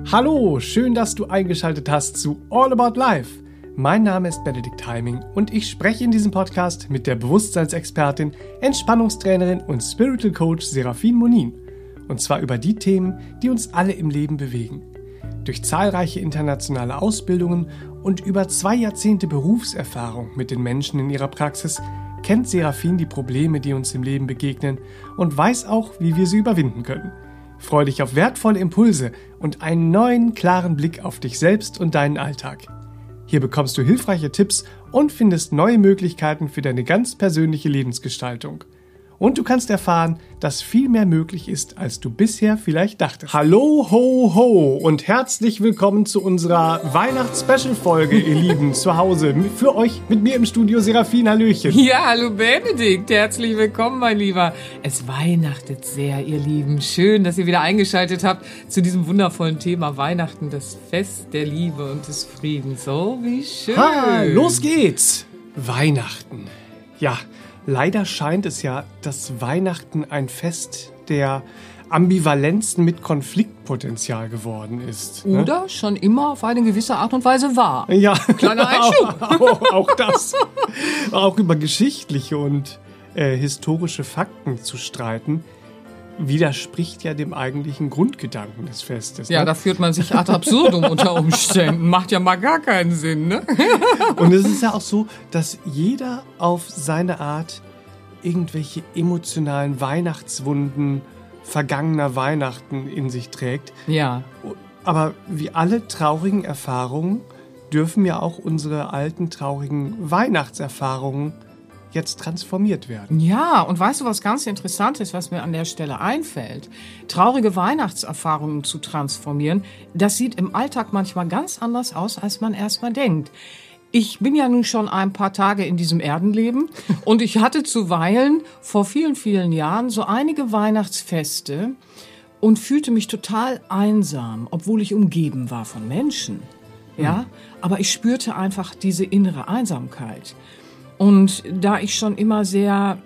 Hallo, schön, dass du eingeschaltet hast zu All About Life. Mein Name ist Benedikt Heiming und ich spreche in diesem Podcast mit der Bewusstseinsexpertin, Entspannungstrainerin und Spiritual Coach Serafin Monin. Und zwar über die Themen, die uns alle im Leben bewegen. Durch zahlreiche internationale Ausbildungen und über 2 Jahrzehnte Berufserfahrung mit den Menschen in ihrer Praxis kennt Serafin die Probleme, die uns im Leben begegnen und weiß auch, wie wir sie überwinden können. Freu dich auf wertvolle Impulse und einen neuen, klaren Blick auf dich selbst und deinen Alltag. Hier bekommst du hilfreiche Tipps und findest neue Möglichkeiten für deine ganz persönliche Lebensgestaltung. Und du kannst erfahren, dass viel mehr möglich ist, als du bisher vielleicht dachtest. Hallo, ho, ho und herzlich willkommen zu unserer Weihnachts-Special-Folge, ihr Lieben, zu Hause. Für euch, mit mir im Studio, Serafin, hallöchen. Ja, hallo Benedikt, herzlich willkommen, mein Lieber. Es weihnachtet sehr, ihr Lieben. Schön, dass ihr wieder eingeschaltet habt zu diesem wundervollen Thema Weihnachten, das Fest der Liebe und des Friedens. Oh, wie schön. Los geht's. Weihnachten. Ja, leider scheint es ja, dass Weihnachten ein Fest der Ambivalenzen mit Konfliktpotenzial geworden ist. Oder schon immer auf eine gewisse Art und Weise war. Ja, Kleiner Einschub. auch das. Auch über geschichtliche und historische Fakten zu streiten, widerspricht ja dem eigentlichen Grundgedanken des Festes. Ja, ne? da führt man sich ad absurdum unter Umständen. Macht ja mal gar keinen Sinn, ne? Und es ist ja auch so, dass jeder auf seine Art irgendwelche emotionalen Weihnachtswunden vergangener Weihnachten in sich trägt. Ja. Aber wie alle traurigen Erfahrungen dürfen ja auch unsere alten traurigen Weihnachtserfahrungen jetzt transformiert werden. Ja, und weißt du, was ganz interessant ist, was mir an der Stelle einfällt? Traurige Weihnachtserfahrungen zu transformieren, das sieht im Alltag manchmal ganz anders aus, als man erstmal denkt. Ich bin ja nun schon ein paar Tage in diesem Erdenleben und ich hatte zuweilen vor vielen, vielen Jahren so einige Weihnachtsfeste und fühlte mich total einsam, obwohl ich umgeben war von Menschen. Ja, aber ich spürte einfach diese innere Einsamkeit. Und da ich schon immer sehr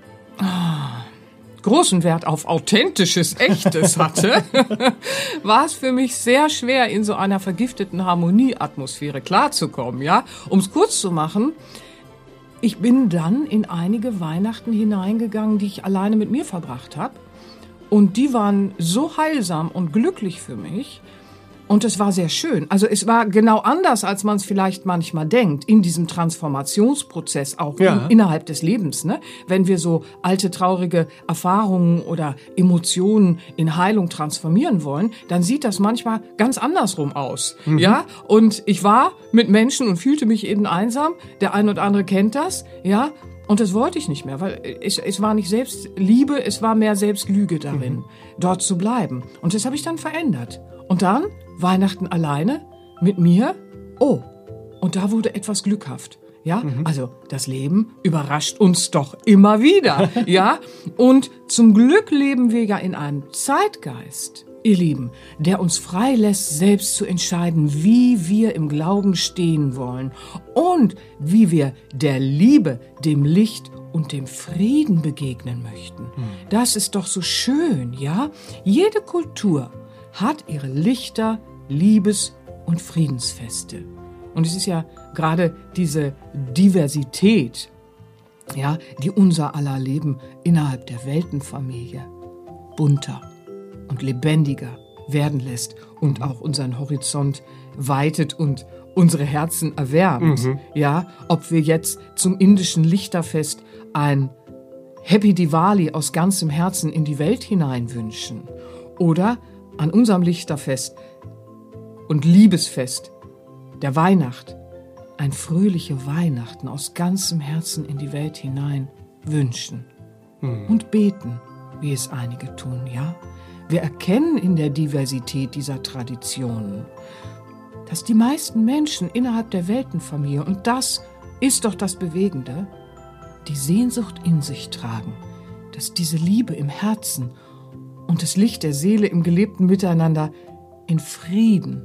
großen Wert auf Authentisches, Echtes hatte, war es für mich sehr schwer, in so einer vergifteten Harmonieatmosphäre klarzukommen. Ja, um es kurz zu machen, ich bin dann in einige Weihnachten hineingegangen, die ich alleine mit mir verbracht habe. Und die waren so heilsam und glücklich für mich. Und es war sehr schön. Also es war genau anders, als man es vielleicht manchmal denkt, in diesem Transformationsprozess auch innerhalb des Lebens. Ne? Wenn wir so alte, traurige Erfahrungen oder Emotionen in Heilung transformieren wollen, dann sieht das manchmal ganz andersrum aus. Ja? Und ich war mit Menschen und fühlte mich eben einsam. Der eine oder andere kennt das. Ja? Und das wollte ich nicht mehr, weil es war nicht Selbstliebe, es war mehr Selbstlüge darin, dort zu bleiben. Und das habe ich dann verändert. Und dann Weihnachten alleine mit mir. Oh, und da wurde etwas glückhaft. Ja, also das Leben überrascht uns doch immer wieder. Ja, und zum Glück leben wir ja in einem Zeitgeist, ihr Lieben, der uns frei lässt, selbst zu entscheiden, wie wir im Glauben stehen wollen und wie wir der Liebe, dem Licht und dem Frieden begegnen möchten. Das ist doch so schön, ja? Jede Kultur hat ihre Lichter, Liebes- und Friedensfeste. Und es ist ja gerade diese Diversität, ja, die unser aller Leben innerhalb der Weltenfamilie bunter und lebendiger werden lässt und auch unseren Horizont weitet und unsere Herzen erwärmt. Ja, ob wir jetzt zum indischen Lichterfest ein Happy Diwali aus ganzem Herzen in die Welt hinein wünschen oder an unserem Lichterfest und Liebesfest der Weihnacht ein fröhliche Weihnachten aus ganzem Herzen in die Welt hinein wünschen und beten, wie es einige tun, ja? Wir erkennen in der Diversität dieser Traditionen, dass die meisten Menschen innerhalb der Weltenfamilie, und das ist doch das Bewegende, die Sehnsucht in sich tragen, dass diese Liebe im Herzen und das Licht der Seele im gelebten Miteinander in Frieden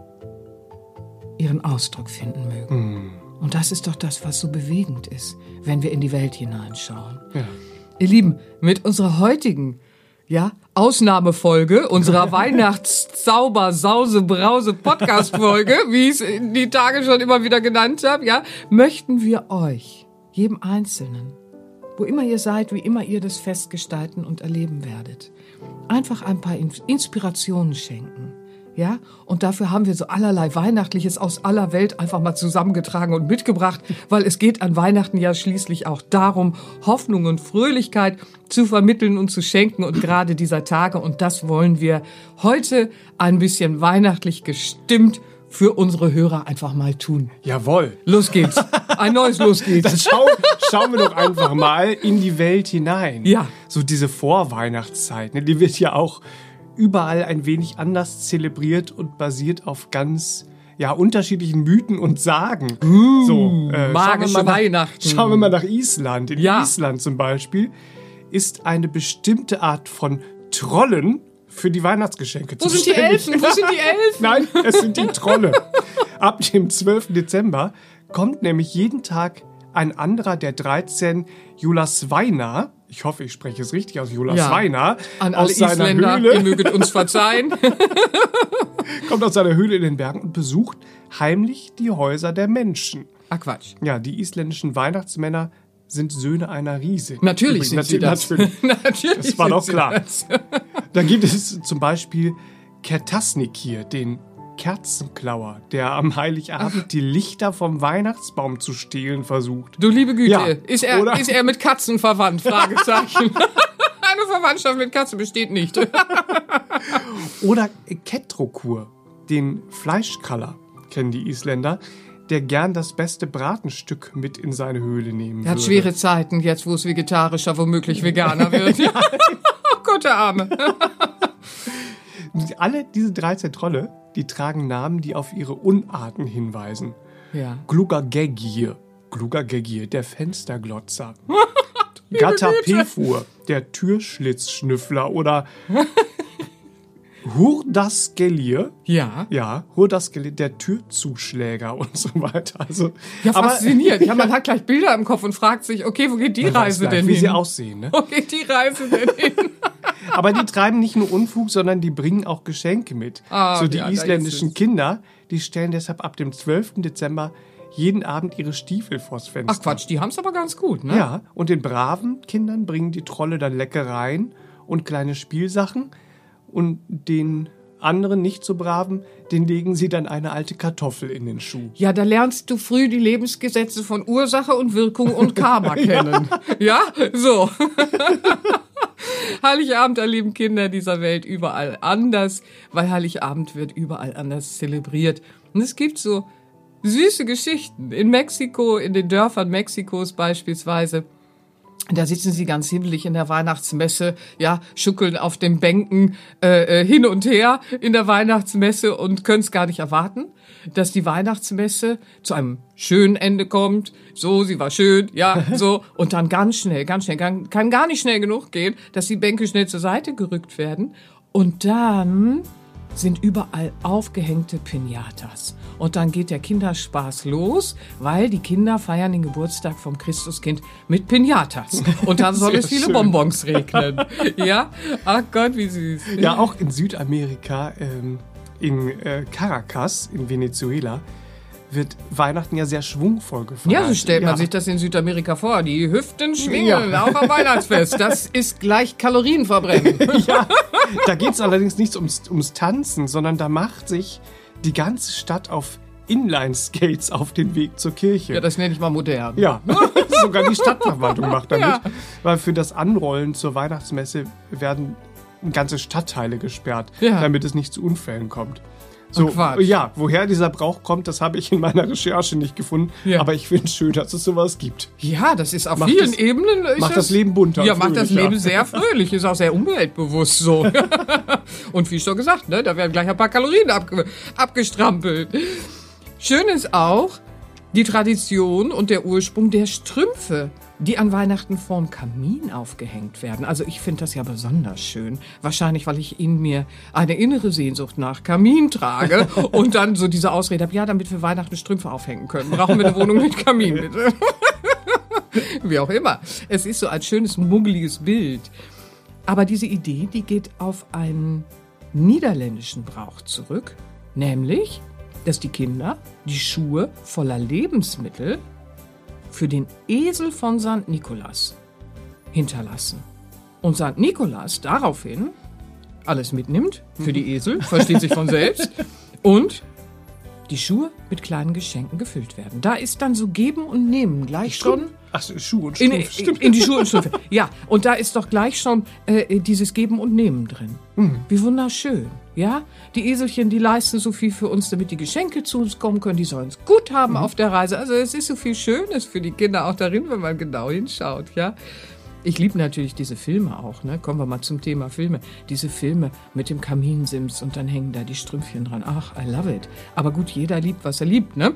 ihren Ausdruck finden mögen. Und das ist doch das, was so bewegend ist, wenn wir in die Welt hineinschauen. Ja. Ihr Lieben, mit unserer heutigen ja, Ausnahmefolge unserer Weihnachtszauber-Sause-Brause-Podcast-Folge, wie ich es die Tage schon immer wieder genannt habe, ja, möchten wir euch, jedem Einzelnen, wo immer ihr seid, wie immer ihr das Fest gestalten und erleben werdet, einfach ein paar Inspirationen schenken. Ja, und dafür haben wir so allerlei Weihnachtliches aus aller Welt einfach mal zusammengetragen und mitgebracht, weil es geht an Weihnachten ja schließlich auch darum, Hoffnung und Fröhlichkeit zu vermitteln und zu schenken und gerade dieser Tage. Und das wollen wir heute ein bisschen weihnachtlich gestimmt für unsere Hörer einfach mal tun. Jawohl. Los geht's. Ein neues Los geht's. Dann schauen wir doch einfach mal in die Welt hinein. Ja. So diese Vorweihnachtszeit, ne, die wird ja auch überall ein wenig anders zelebriert und basiert auf ganz unterschiedlichen Mythen und Sagen. Magische Weihnachten. Schauen wir mal nach Island. In Ja. Island zum Beispiel ist eine bestimmte Art von Trollen für die Weihnachtsgeschenke Wo sind die Elfen? Wo sind die Elfen? Nein, es sind die Trolle. Ab dem 12. Dezember kommt nämlich jeden Tag ein anderer der 13 Jólasveina, ich hoffe, ich spreche es richtig aus, Jólasveina, An alle aus seiner Isländer, Höhle, ihr möget uns verzeihen. kommt aus seiner Höhle in den Bergen und besucht heimlich die Häuser der Menschen. Ah, Quatsch. Ja, die isländischen Weihnachtsmänner sind Söhne einer Riesin. Natürlich sind sie das. Natürlich. Natürlich Das war sind doch sie klar. das. Da gibt es zum Beispiel Kertasnikir, den Kerzenklauer, der am Heiligabend die Lichter vom Weihnachtsbaum zu stehlen versucht. Du liebe Güte, Ja, ist oder? er mit Katzen verwandt? Fragezeichen. Eine Verwandtschaft mit Katzen besteht nicht. Oder Ketrokur, den Fleischkraller, kennen die Isländer, der gern das beste Bratenstück mit in seine Höhle nehmen Er hat würde. schwere Zeiten, jetzt wo es vegetarischer, womöglich Veganer wird. Oh Gott, der Arme. Alle diese 13 Trolle, die tragen Namen, die auf ihre Unarten hinweisen. Ja. Glugagegir, der Fensterglotzer. Gatapefur, der Türschlitzschnüffler. Oder Hurdaskelir, Ja. Hurdaskelir, der Türzuschläger und so weiter. Also, Ja, faszinierend. Ja, man hat gleich Bilder im Kopf und fragt sich, okay, wo geht die man weiß Reise gleich, denn wie hin? sie aussehen. Ne? Wo geht die Reise denn hin? Aber die treiben nicht nur Unfug, sondern die bringen auch Geschenke mit. So die ja, da isländischen ist es. Kinder, die stellen deshalb ab dem 12. Dezember jeden Abend ihre Stiefel vors Fenster. Ach Quatsch, die haben's aber ganz gut, ne? Ja, und den braven Kindern bringen die Trolle dann Leckereien und kleine Spielsachen. Und den anderen, nicht so braven, den legen sie dann eine alte Kartoffel in den Schuh. Ja, da lernst du früh die Lebensgesetze von Ursache und Wirkung und Karma kennen. Ja, so. Heiligabend erleben Kinder dieser Welt überall anders, weil Heiligabend wird überall anders zelebriert. Und es gibt so süße Geschichten. In Mexiko, in den Dörfern Mexikos beispielsweise, da sitzen sie ganz himmelig in der Weihnachtsmesse, ja, schuckeln auf den Bänken hin und her in der Weihnachtsmesse und können es gar nicht erwarten, dass die Weihnachtsmesse zu einem schönen Ende kommt. So, sie war schön, ja, so. Und dann ganz schnell, kann gar nicht schnell genug gehen, dass die Bänke schnell zur Seite gerückt werden. Und dann sind überall aufgehängte Piñatas. Und dann geht der Kinderspaß los, weil die Kinder feiern den Geburtstag vom Christuskind mit Piñatas. Und dann soll es viele schön. Bonbons regnen. Ja? Ach Gott, wie süß. Ja, auch in Südamerika, in Caracas, in Venezuela, wird Weihnachten ja sehr schwungvoll gefeiert. Ja, so stellt man sich das in Südamerika vor. Die Hüften schwingen, Ja. auch am Weihnachtsfest. Das ist gleich Kalorienverbrennen. Ja, da geht es allerdings nicht ums Tanzen, sondern da macht sich die ganze Stadt auf Inline-Skates auf den Weg zur Kirche. Ja, das nenne ich mal modern. Ja, sogar die Stadtverwaltung macht damit. Ja. Weil für das Anrollen zur Weihnachtsmesse werden ganze Stadtteile gesperrt, Ja. damit es nicht zu Unfällen kommt. So, Quatsch. ja, woher dieser Brauch kommt, das habe ich in meiner Recherche nicht gefunden. Ja. Aber ich finde es schön, dass es sowas gibt. Ja, das ist auf Macht vielen das- Ebenen. macht das Leben bunter Ja, und macht das fröhlicher. Leben sehr fröhlich, ist auch sehr umweltbewusst so. Und wie schon gesagt, ne, da werden gleich ein paar Kalorien abgestrampelt. Schön ist auch die Tradition und der Ursprung der Strümpfe, die an Weihnachten vorm Kamin aufgehängt werden. Also ich finde das ja besonders schön. Wahrscheinlich, weil ich in mir eine innere Sehnsucht nach Kamin trage und dann so diese Ausrede habe, ja, damit wir Weihnachten Strümpfe aufhängen können, brauchen wir eine Wohnung mit Kamin, bitte. Wie auch immer. Es ist so ein schönes, muggeliges Bild. Aber diese Idee, die geht auf einen niederländischen Brauch zurück, nämlich, dass die Kinder die Schuhe voller Lebensmittel für den Esel von St. Nikolaus hinterlassen. Und St. Nikolaus daraufhin alles mitnimmt für die Esel, versteht sich von selbst, und die Schuhe mit kleinen Geschenken gefüllt werden. Da ist dann so Geben und Nehmen gleich schon. Ach so, Schuhe und Strümpfe, stimmt. In die Schuhe und Strümpfe. Ja, und da ist doch gleich schon dieses Geben und Nehmen drin. Wie wunderschön. Ja, die Eselchen, die leisten so viel für uns, damit die Geschenke zu uns kommen können. Die sollen es gut haben auf der Reise. Also es ist so viel Schönes für die Kinder auch darin, wenn man genau hinschaut. Ja. Ich liebe natürlich diese Filme auch, ne? Kommen wir mal zum Thema Filme. Diese Filme mit dem Kaminsims und dann hängen da die Strümpfchen dran. Ach, I love it. Aber gut, jeder liebt, was er liebt, ne?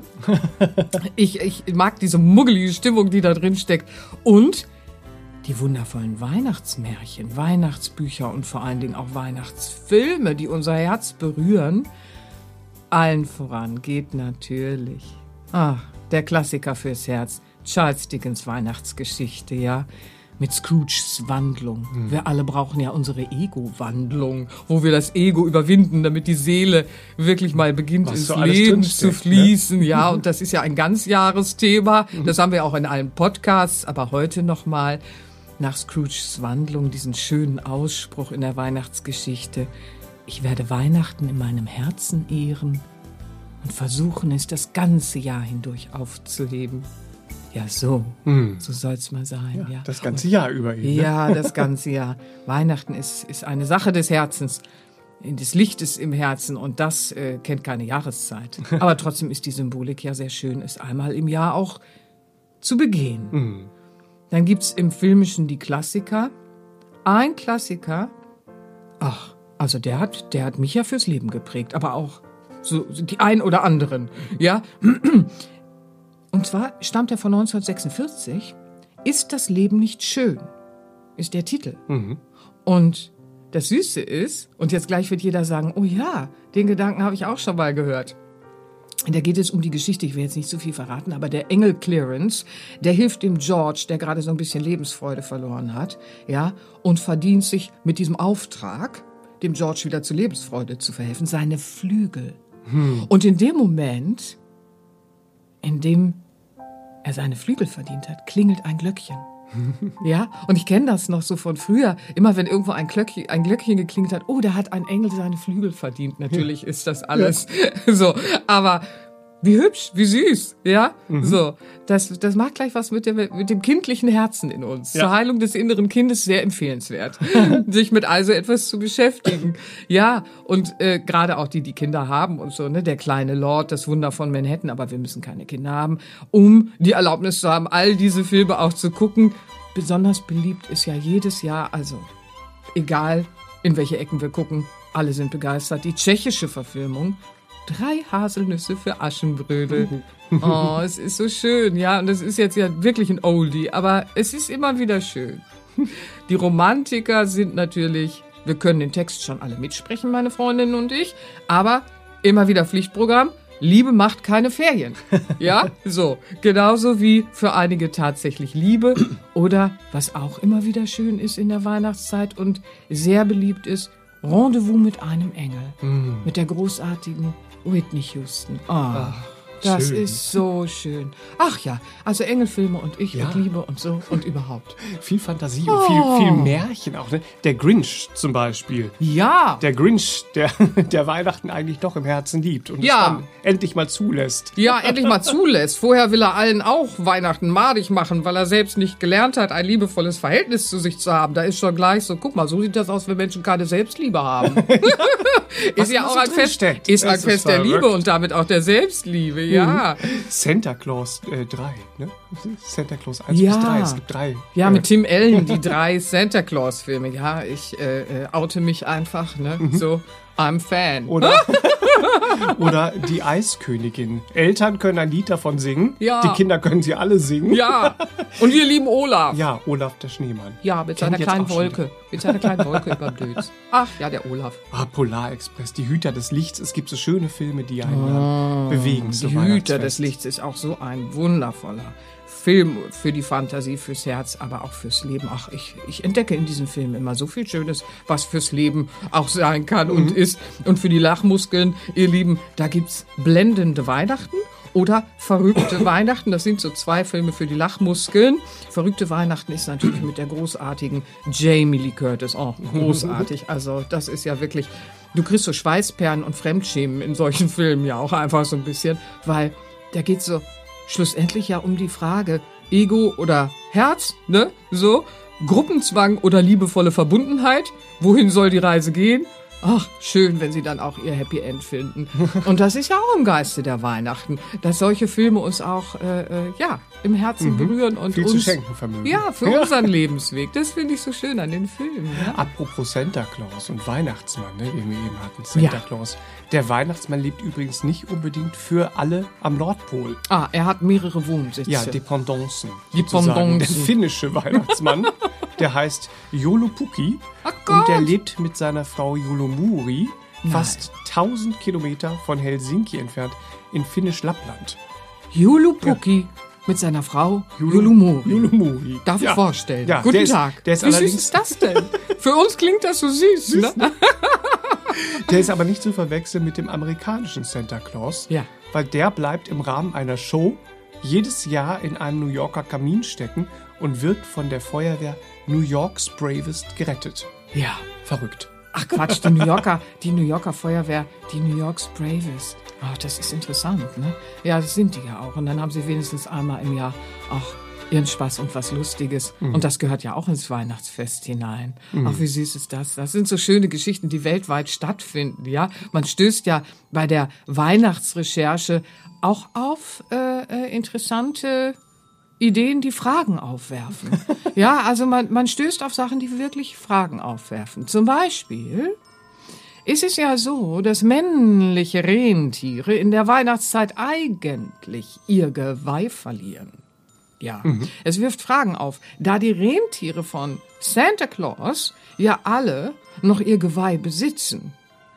Ich mag diese muggelige Stimmung, die da drin steckt. Und die wundervollen Weihnachtsmärchen, Weihnachtsbücher und vor allen Dingen auch Weihnachtsfilme, die unser Herz berühren. Allen voran geht natürlich, der Klassiker fürs Herz, Charles Dickens Weihnachtsgeschichte, ja. Mit Scrooges Wandlung. Wir alle brauchen ja unsere Ego-Wandlung, wo wir das Ego überwinden, damit die Seele wirklich mal beginnt, ins Leben zu fließen. Ne? Ja, und das ist ja ein Ganzjahresthema. Das haben wir auch in allen Podcasts, aber heute nochmal nach Scrooges Wandlung, diesen schönen Ausspruch in der Weihnachtsgeschichte. Ich werde Weihnachten in meinem Herzen ehren und versuchen, es das ganze Jahr hindurch aufzuheben. Ja, so soll's mal sein. Ja. Das ganze Jahr über eben. Ne? Ja, das ganze Jahr. Weihnachten ist eine Sache des Herzens, des Lichtes im Herzen, und das kennt keine Jahreszeit. Aber trotzdem ist die Symbolik ja sehr schön, es einmal im Jahr auch zu begehen. Dann gibt's im Filmischen die Klassiker. Ein Klassiker, also der hat mich ja fürs Leben geprägt, aber auch so die ein oder anderen, ja. Und zwar stammt er von 1946. Ist das Leben nicht schön? Ist der Titel. Und das Süße ist, und jetzt gleich wird jeder sagen, oh ja, den Gedanken habe ich auch schon mal gehört. Da geht es um die Geschichte, ich will jetzt nicht zu viel verraten, aber der Engel Clarence, der hilft dem George, der gerade so ein bisschen Lebensfreude verloren hat, ja, und verdient sich mit diesem Auftrag, dem George wieder zur Lebensfreude zu verhelfen, seine Flügel. Und in dem Moment, in dem er seine Flügel verdient hat, klingelt ein Glöckchen. Ja, und ich kenne das noch so von früher. Immer wenn irgendwo ein Glöckchen geklingelt hat, der hat ein Engel seine Flügel verdient. Natürlich ist das alles so. Aber wie hübsch, wie süß, ja, so. Das macht gleich was mit dem kindlichen Herzen in uns. Ja. Zur Heilung des inneren Kindes sehr empfehlenswert, sich mit also etwas zu beschäftigen. Ja, und gerade auch die Kinder haben und so, ne, der kleine Lord, das Wunder von Manhattan, aber wir müssen keine Kinder haben, um die Erlaubnis zu haben, all diese Filme auch zu gucken. Besonders beliebt ist ja jedes Jahr, also egal in welche Ecken wir gucken, alle sind begeistert. Die tschechische Verfilmung 3 Haselnüsse für Aschenbrödel. Oh, es ist so schön, ja. Und das ist jetzt ja wirklich ein Oldie, aber es ist immer wieder schön. Die Romantiker sind natürlich, wir können den Text schon alle mitsprechen, meine Freundinnen und ich, aber immer wieder Pflichtprogramm. Liebe macht keine Ferien. Ja, so. Genauso wie für einige tatsächlich Liebe oder, was auch immer wieder schön ist in der Weihnachtszeit und sehr beliebt ist, Rendezvous mit einem Engel. Mit der großartigen Whitney Houston. Das schön. Ist so schön. Ach ja, also Engelfilme und ich und Liebe und so und überhaupt. Viel Fantasie und viel Märchen auch. Ne? Der Grinch zum Beispiel. Ja. Der Grinch, der Weihnachten eigentlich doch im Herzen liebt und es dann endlich mal zulässt. Ja, endlich mal zulässt. Vorher will er allen auch Weihnachten madig machen, weil er selbst nicht gelernt hat, ein liebevolles Verhältnis zu sich zu haben. Da ist schon gleich so, guck mal, so sieht das aus, wenn Menschen keine Selbstliebe haben. Ist ja auch ein Fest der Liebe und damit auch der Selbstliebe. Ja. Santa Claus 3, ne? Santa Claus 1 bis 3, es gibt 3. Ja, mit Tim Allen, die 3 Santa Claus Filme. Ja, ich oute mich einfach, ne? So, I'm Fan. Oder die Eiskönigin. Eltern können ein Lied davon singen. Ja. Die Kinder können sie alle singen. Ja. Und wir lieben Olaf. Ja, Olaf der Schneemann. Ja, mit seiner kleinen Wolke. Mit seiner kleinen Wolke über Dötz. Ach ja, der Olaf. Polarexpress, die Hüter des Lichts. Es gibt so schöne Filme, die einen bewegen. Die Hüter des Lichts ist auch so ein wundervoller Film für die Fantasie, fürs Herz, aber auch fürs Leben. Ach, ich entdecke in diesem Film immer so viel Schönes, was fürs Leben auch sein kann und ist. Und für die Lachmuskeln, ihr Lieben, da gibt's blendende Weihnachten oder verrückte Weihnachten. Das sind so 2 Filme für die Lachmuskeln. Verrückte Weihnachten ist natürlich mit der großartigen Jamie Lee Curtis. Oh, großartig. Also das ist ja wirklich, du kriegst so Schweißperlen und Fremdschämen in solchen Filmen ja auch einfach so ein bisschen, weil da geht's so schlussendlich ja um die Frage, Ego oder Herz, ne? So, Gruppenzwang oder liebevolle Verbundenheit. Wohin soll die Reise gehen? Ach, schön, wenn sie dann auch ihr Happy End finden. Und das ist ja auch im Geiste der Weihnachten, dass solche Filme uns auch im Herzen berühren und viel uns zu schenken vermögen. Ja, für unseren Lebensweg. Das finde ich so schön an den Filmen. Ja? Apropos Santa Claus und Weihnachtsmann, ne, den wir eben hatten, Santa Claus. Der Weihnachtsmann lebt übrigens nicht unbedingt für alle am Nordpol. Ah, er hat mehrere Wohnsitze. Ja, Dependancen. Dependancen. Der finnische Weihnachtsmann, der heißt Joulupukki Ach Gott. und der lebt mit seiner Frau Joulumuri fast 1000 Kilometer von Helsinki entfernt in Finnisch-Lappland. Joulupukki mit seiner Frau Joulumuri. Joulumuri. Darf ich vorstellen. Ja, Guten der ist- Tag. der ist Wie süß allerdings- ist das denn? Für uns klingt das so süß, ne? Der ist aber nicht zu verwechseln mit dem amerikanischen Santa Claus, Ja. weil der bleibt im Rahmen einer Show jedes Jahr in einem New Yorker Kamin stecken und wird von der Feuerwehr New York's Bravest gerettet. Ja. Verrückt. Ach Quatsch, die New Yorker Feuerwehr, die New York's Bravest. Ach, das ist interessant, ne? Ja, das sind die ja auch. Und dann haben sie wenigstens einmal im Jahr auch ihren Spaß und was Lustiges. Und das gehört ja auch ins Weihnachtsfest hinein. Ach, wie süß ist das? Das sind so schöne Geschichten, die weltweit stattfinden, ja? Man stößt ja bei der Weihnachtsrecherche auch auf interessante Ideen, die Fragen aufwerfen. Ja, also man stößt auf Sachen, die wirklich Fragen aufwerfen. Zum Beispiel ist es ja so, dass männliche Rentiere in der Weihnachtszeit eigentlich ihr Geweih verlieren. Ja, es wirft Fragen auf, da die Rentiere von Santa Claus ja alle noch ihr Geweih besitzen.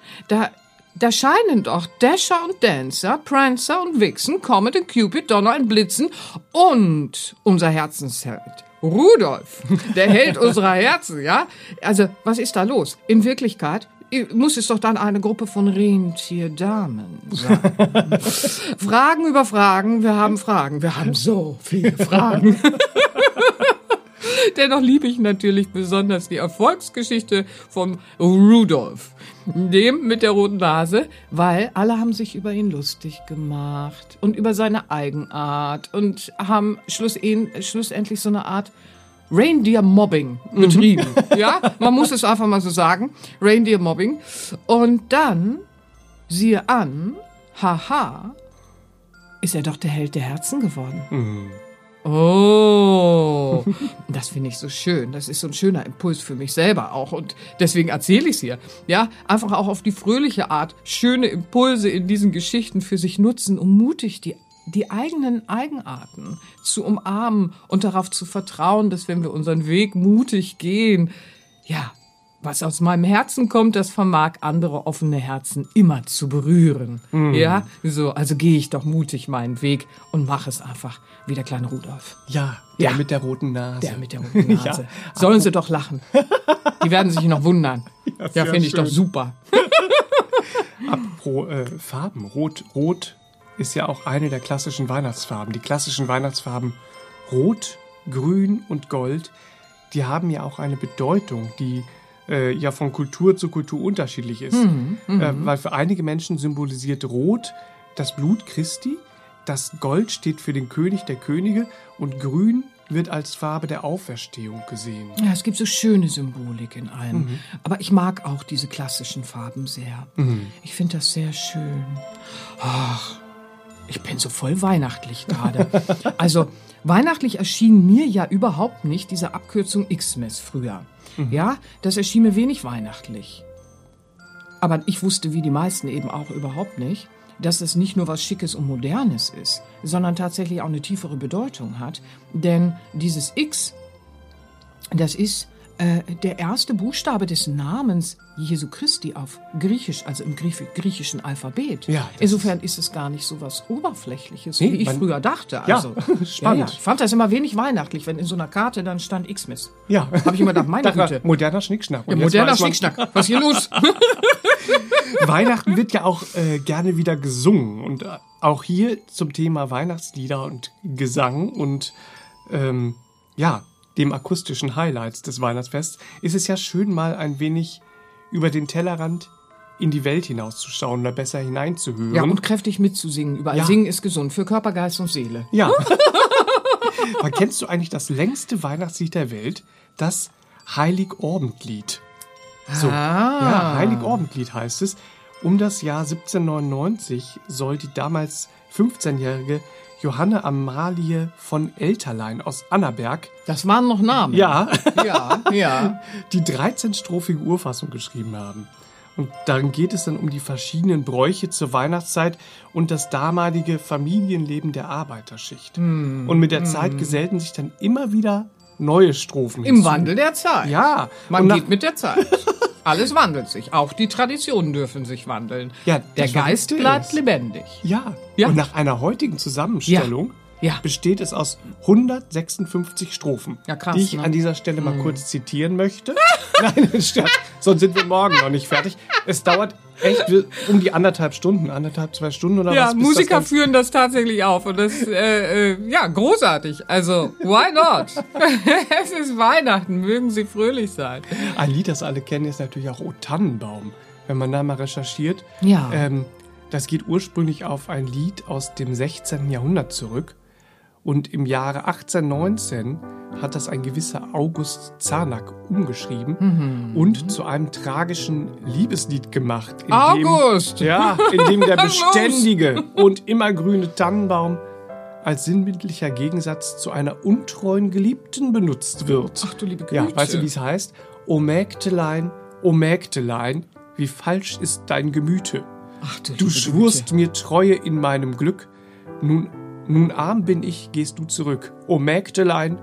Da scheinen doch Dasher und Dancer, Prancer und Vixen, Comet und Cupid, Donner und Blitzen und unser Herzensheld Rudolf, der Held unserer Herzen, ja? Also, was ist da los? In Wirklichkeit muss es doch dann eine Gruppe von Rentierdamen sein. Fragen über Fragen, wir haben Fragen. Wir haben so viele Fragen. Dennoch liebe ich natürlich besonders die Erfolgsgeschichte von Rudolf, dem mit der roten Nase, weil alle haben sich über ihn lustig gemacht und über seine Eigenart und haben schlussendlich so eine Art Reindeer-Mobbing betrieben. Ja, man muss es einfach mal so sagen. Reindeer-Mobbing. Und dann, siehe an, haha, ist er doch der Held der Herzen geworden. Oh, das finde ich so schön. Das ist so ein schöner Impuls für mich selber auch. Und deswegen erzähle ich es hier. Ja, einfach auch auf die fröhliche Art schöne Impulse in diesen Geschichten für sich nutzen, um mutig die eigenen Eigenarten zu umarmen und darauf zu vertrauen, dass wenn wir unseren Weg mutig gehen, ja, was aus meinem Herzen kommt, das vermag andere offene Herzen immer zu berühren. Ja, so, also gehe ich doch mutig meinen Weg und mache es einfach wie der kleine Rudolf. Ja, der Ja. mit der roten Nase. Der mit der roten Nase. Ja. Sollen sie doch lachen. Die werden sich noch wundern. Ja, sehr finde ich doch schön. super. Apropos Farben. Rot ist ja auch eine der klassischen Weihnachtsfarben. Die klassischen Weihnachtsfarben Rot, Grün und Gold, die haben ja auch eine Bedeutung, die ja von Kultur zu Kultur unterschiedlich ist. Weil für einige Menschen symbolisiert Rot das Blut Christi, das Gold steht für den König der Könige und Grün wird als Farbe der Auferstehung gesehen. Ja, es gibt so schöne Symbolik in allem. Aber ich mag auch diese klassischen Farben sehr. Ich finde das sehr schön. Ach, ich bin so voll weihnachtlich gerade. Also, weihnachtlich erschien mir ja überhaupt nicht diese Abkürzung Xmas früher. Ja, das erschien mir wenig weihnachtlich. Aber ich wusste, wie die meisten eben auch überhaupt nicht, dass es nicht nur was Schickes und Modernes ist, sondern tatsächlich auch eine tiefere Bedeutung hat. Denn dieses X, das ist der erste Buchstabe des Namens Jesu Christi auf Griechisch, also im griechischen Alphabet. Ja, Insofern ist es gar nicht so was Oberflächliches, wie ich früher dachte. Ja, Also, spannend. Ich fand das immer wenig weihnachtlich, wenn in so einer Karte dann stand Xmas. Ja. Habe ich immer gedacht, meine Güte. Moderner Schnickschnack. Ja, moderner Schnickschnack. Was ist hier los? Weihnachten wird ja auch gerne wieder gesungen. Und auch hier zum Thema Weihnachtslieder und Gesang und dem akustischen Highlights des Weihnachtsfests ist es ja schön, mal ein wenig über den Tellerrand in die Welt hinauszuschauen oder besser hineinzuhören. Ja, und kräftig mitzusingen. Überall singen ist gesund für Körper, Geist und Seele. Ja. Aber kennst du eigentlich das längste Weihnachtslied der Welt? Das Heilig-Abend-Lied. So. Ja, Heilig-Abend-Lied heißt es. Um das Jahr 1799 soll die damals 15-jährige Johanne Amalie von Elterlein aus Annaberg. Das waren noch Namen. Ja. Ja. Die 13-strophige Urfassung geschrieben haben. Und darin geht es dann um die verschiedenen Bräuche zur Weihnachtszeit und das damalige Familienleben der Arbeiterschicht. Und mit der Zeit gesellten sich dann immer wieder neue Strophen Im hinzu. Wandel der Zeit. Ja. Man geht mit der Zeit. Alles wandelt sich. Auch die Traditionen dürfen sich wandeln. Ja, der das Geist Verrückte bleibt ist- lebendig. Ja. Ja. Und nach einer heutigen Zusammenstellung Ja. besteht es aus 156 Strophen, Ja, krass, die ich ne? an dieser Stelle mal kurz zitieren möchte. Nein, sonst sind wir morgen noch nicht fertig. Es dauert echt um die 2 Stunden oder Ja, was. bis Musiker das dann- führen das tatsächlich auf und das großartig. Also, why not? Es ist Weihnachten, mögen Sie fröhlich sein. Ein Lied, das alle kennen, ist natürlich auch O Tannenbaum. Wenn man da mal recherchiert. Ja. Das geht ursprünglich auf ein Lied aus dem 16. Jahrhundert zurück. Und im Jahre 1819 hat das ein gewisser August Zarnack umgeschrieben und zu einem tragischen Liebeslied gemacht. In August! Dem, ja, in dem der Was los? beständige und immergrüne Tannenbaum als sinnbildlicher Gegensatz zu einer untreuen Geliebten benutzt wird. Ach du liebe Güte. Ja, weißt du, wie es heißt? O Mägdelein, wie falsch ist dein Gemüte. Ach du Du liebe schwurst mir Treue in meinem Glück. Nun arm bin ich, gehst du zurück. O Mägdelein,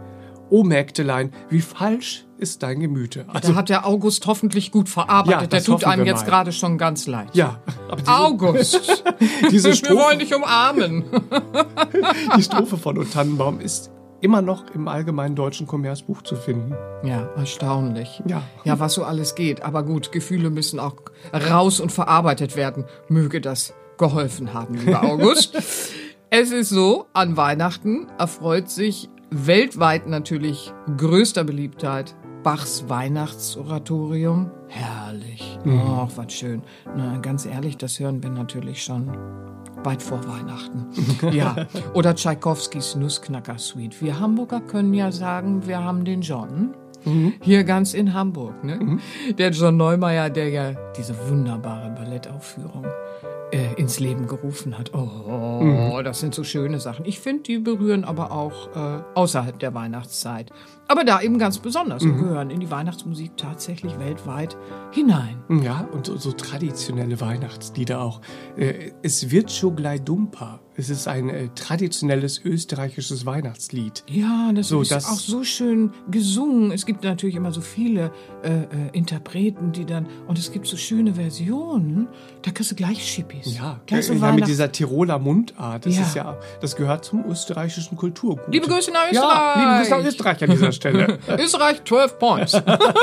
wie falsch ist dein Gemüte. Da hat der August hoffentlich gut verarbeitet. Ja, der das tut hoffen einem wir jetzt mal. gerade schon ganz leid. Ja, aber August, diese wir wollen Strophe, dich umarmen. die Strophe von O Tannenbaum ist immer noch im Allgemeinen Deutschen Kommerzbuch zu finden. Ja, erstaunlich. Ja. Ja, was so alles geht. Aber gut, Gefühle müssen auch raus und verarbeitet werden. Möge das geholfen haben, lieber August. Es ist so, an Weihnachten erfreut sich weltweit natürlich größter Beliebtheit Bachs Weihnachtsoratorium. Herrlich. Ach, was schön. Na, ganz ehrlich, das hören wir natürlich schon weit vor Weihnachten. Ja. Oder Tschaikowskis Nussknacker-Suite. Wir Hamburger können ja sagen, wir haben den John. Hier ganz in Hamburg, ne? Der John Neumeier, der ja diese wunderbare Ballettaufführung ins Leben gerufen hat. Oh, das sind so schöne Sachen. Ich finde, die berühren aber auch außerhalb der Weihnachtszeit. Aber da eben ganz besonders und gehören in die Weihnachtsmusik tatsächlich weltweit hinein. Ja, und so traditionelle Weihnachtslieder auch. Es wird schon gleich dumper. Es ist ein traditionelles österreichisches Weihnachtslied. Ja, das So, ist das- auch so schön gesungen. Es gibt natürlich immer so viele Interpreten, die dann... Und es gibt so schöne Versionen. Da kriegst du gleich Schippis. Ja, Gleich so mit Weihnachts- dieser Tiroler Mundart. Das Ja. ist ja, das gehört zum österreichischen Kulturgut. Liebe Grüße nach Österreich. Ja, liebe Grüße nach Österreich an dieser Stelle. Österreich 12 Points.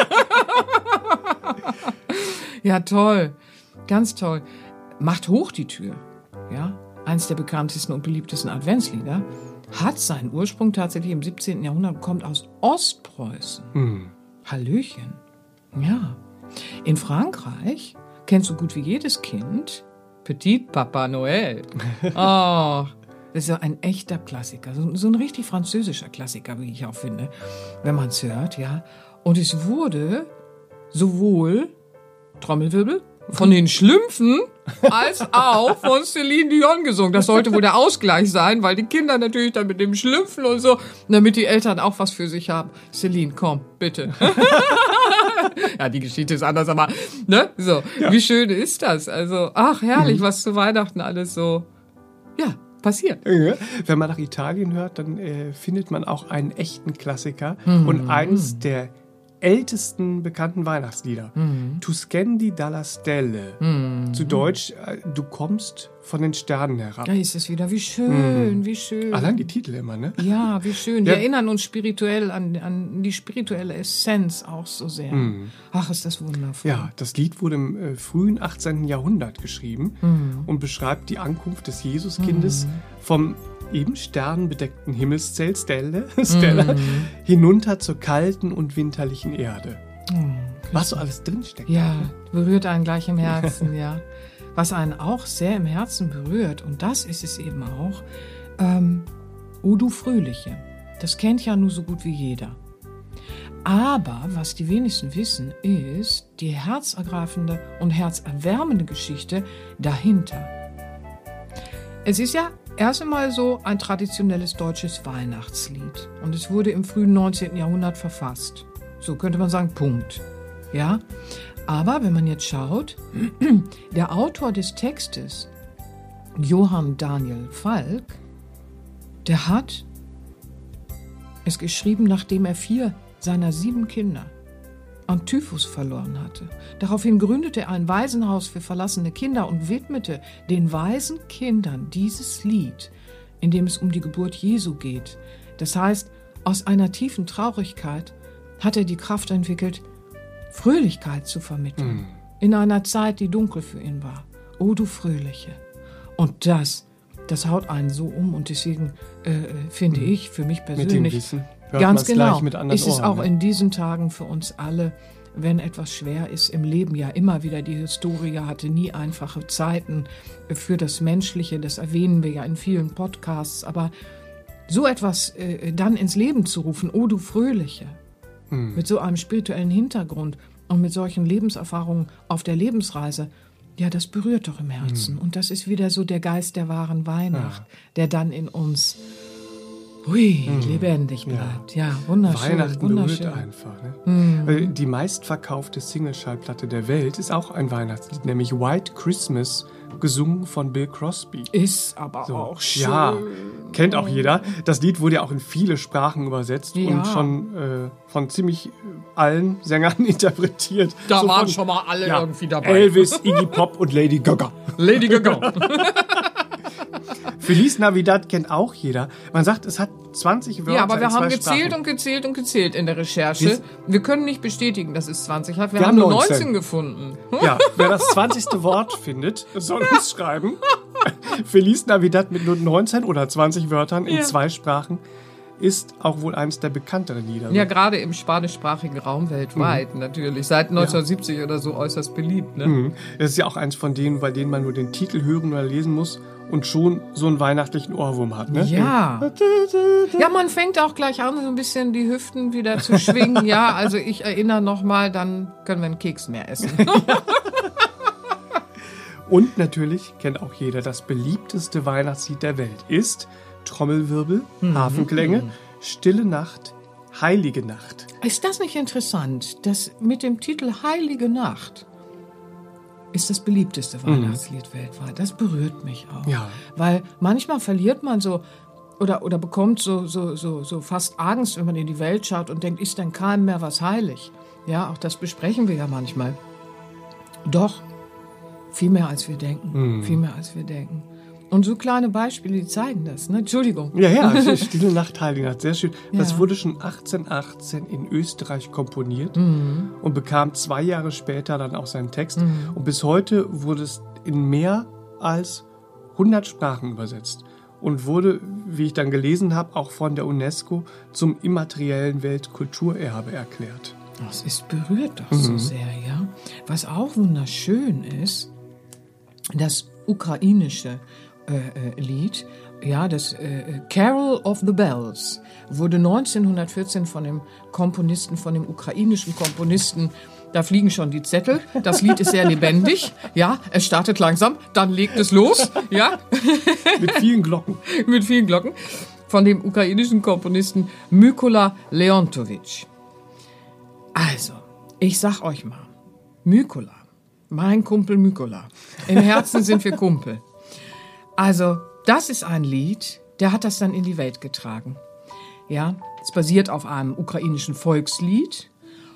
Ja, toll. Ganz toll. Macht hoch die Tür. Ja, eins der bekanntesten und beliebtesten Adventslieder hat seinen Ursprung tatsächlich im 17. Jahrhundert und kommt aus Ostpreußen. Hallöchen. Ja. In Frankreich kennt so gut wie jedes Kind Petit Papa Noël. Oh, das ist ja ein echter Klassiker. So ein richtig französischer Klassiker, wie ich auch finde, wenn man es hört, ja. Und es wurde sowohl, Trommelwirbel, von den Schlümpfen als auch von Celine Dion gesungen. Das sollte wohl der Ausgleich sein, weil die Kinder natürlich dann mit dem Schlümpfen und so, damit die Eltern auch was für sich haben. Celine, komm, bitte. Ja, die Geschichte ist anders, aber, ne, so. Ja. Wie schön ist das? Also, ach, herrlich, was zu Weihnachten alles so, ja, passiert. Ja. Wenn man nach Italien hört, dann findet man auch einen echten Klassiker und eins der ältesten bekannten Weihnachtslieder. Tu scendi dalla stelle. Zu Deutsch, du kommst von den Sternen herab. Da ist es wieder. Wie schön, wie schön. Allein die Titel immer, ne? Ja, wie schön. Die Ja. erinnern uns spirituell an die spirituelle Essenz auch so sehr. Ach, ist das wundervoll. Ja, das Lied wurde im frühen 18. Jahrhundert geschrieben und beschreibt die Ankunft des Jesuskindes vom eben sternbedeckten Himmelszelt Stella hinunter zur kalten und winterlichen Erde. Was so alles drinsteckt. Ja, berührt einen gleich im Herzen, ja. Was einen auch sehr im Herzen berührt, und das ist es eben auch, O du Fröhliche. Das kennt ja nur so gut wie jeder. Aber was die wenigsten wissen, ist die herzergreifende und herzerwärmende Geschichte dahinter. Es ist ja erst einmal so ein traditionelles deutsches Weihnachtslied. Und es wurde im frühen 19. Jahrhundert verfasst. So könnte man sagen, Punkt. Ja? Aber wenn man jetzt schaut, der Autor des Textes, Johann Daniel Falk, der hat es geschrieben, nachdem er 4 seiner 7 Kinder an Typhus verloren hatte. Daraufhin gründete er ein Waisenhaus für verlassene Kinder und widmete den Waisenkindern dieses Lied, in dem es um die Geburt Jesu geht. Das heißt, aus einer tiefen Traurigkeit hat er die Kraft entwickelt, Fröhlichkeit zu vermitteln. In einer Zeit, die dunkel für ihn war. O du Fröhliche. Und das haut einen so um, und deswegen finde ich, für mich persönlich, Mit dem Wissen hört ganz man's genau, gleich mit anderen ist es Ohren, auch ne? in diesen Tagen für uns alle, wenn etwas schwer ist im Leben, ja immer wieder, die Historie hatte nie einfache Zeiten für das Menschliche, das erwähnen wir ja in vielen Podcasts, aber so etwas dann ins Leben zu rufen, O du Fröhliche, mit so einem spirituellen Hintergrund und mit solchen Lebenserfahrungen auf der Lebensreise, ja, das berührt doch im Herzen. Und das ist wieder so der Geist der wahren Weihnacht, der dann in uns lebendig bleibt. Ja, wunderschön. Weihnachten wunderschön. berührt einfach. Ne? Die meistverkaufte Single-Schallplatte der Welt ist auch ein Weihnachtslied, nämlich White Christmas, gesungen von Bill Crosby. Ist aber auch schön. Ja, kennt auch jeder. Das Lied wurde ja auch in viele Sprachen übersetzt Ja. und schon von ziemlich allen Sängern interpretiert. Da So waren von, schon mal alle ja, irgendwie dabei. Elvis, Iggy Pop und Lady Gaga. Lady Gaga. Feliz Navidad kennt auch jeder. Man sagt, es hat 20 Wörter. Ja, aber wir in haben 2 gezählt Sprachen. und gezählt und gezählt in der Recherche. Wir können nicht bestätigen, dass es 20 hat. Wir Wir haben haben nur 19 19 gefunden. Ja, wer das 20. Wort findet, soll uns schreiben. Feliz Navidad mit nur 19 oder 20 Wörtern in 2 Sprachen ist auch wohl eines der bekannteren Lieder. Ja, gerade im spanischsprachigen Raum weltweit natürlich. Seit 1970 oder so äußerst beliebt. Ne? Das ist ja auch eins von denen, bei denen man nur den Titel hören oder lesen muss und schon so einen weihnachtlichen Ohrwurm hat. Ne? Ja. Ja, man fängt auch gleich an, so ein bisschen die Hüften wieder zu schwingen. Ja, also ich erinnere nochmal, dann können wir einen Keks mehr essen. Und natürlich kennt auch jeder, das beliebteste Weihnachtslied der Welt ist Trommelwirbel, Hafenklänge, Stille Nacht, Heilige Nacht. Ist das nicht interessant, dass mit dem Titel Heilige Nacht ist das beliebteste Weihnachtslied weltweit? Das berührt mich auch. Ja. Weil manchmal verliert man so oder bekommt so fast Angst, wenn man in die Welt schaut und denkt, ist denn keinem mehr was heilig? Ja, auch das besprechen wir ja manchmal. Doch, viel mehr als wir denken. Viel mehr als wir denken. Und so kleine Beispiele, die zeigen das. Ne? Entschuldigung. Ja, Stille Nacht, Heilige Nacht, sehr schön. Ja. Das wurde schon 1818 in Österreich komponiert und bekam 2 Jahre später dann auch seinen Text. Und bis heute wurde es in mehr als 100 Sprachen übersetzt und wurde, wie ich dann gelesen habe, auch von der UNESCO zum immateriellen Weltkulturerbe erklärt. Das ist berührt doch so sehr, ja. Was auch wunderschön ist, das ukrainische Lied, ja, das Carol of the Bells, wurde 1914 von dem ukrainischen Komponisten, da fliegen schon die Zettel, das Lied ist sehr lebendig, ja, es startet langsam, dann legt es los, ja. Mit vielen Glocken. Mit vielen Glocken, von dem ukrainischen Komponisten Mykola Leontovich. Also, ich sag euch mal, Mykola, mein Kumpel Mykola, im Herzen sind wir Kumpel. Also, das ist ein Lied, der hat das dann in die Welt getragen. Ja, es basiert auf einem ukrainischen Volkslied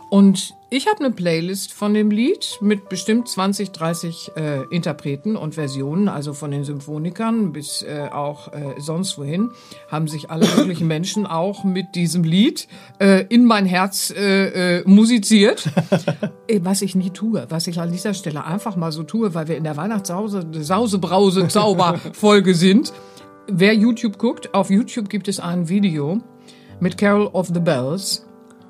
Und ich habe eine Playlist von dem Lied mit bestimmt 20, 30 Interpreten und Versionen, also von den Symphonikern bis auch sonst wohin, haben sich alle möglichen Menschen auch mit diesem Lied in mein Herz musiziert. Was ich nie tue, was ich an dieser Stelle einfach mal so tue, weil wir in der Weihnachtssause-Brause-Zauber-Folge sind. Wer YouTube guckt, auf YouTube gibt es ein Video mit Carol of the Bells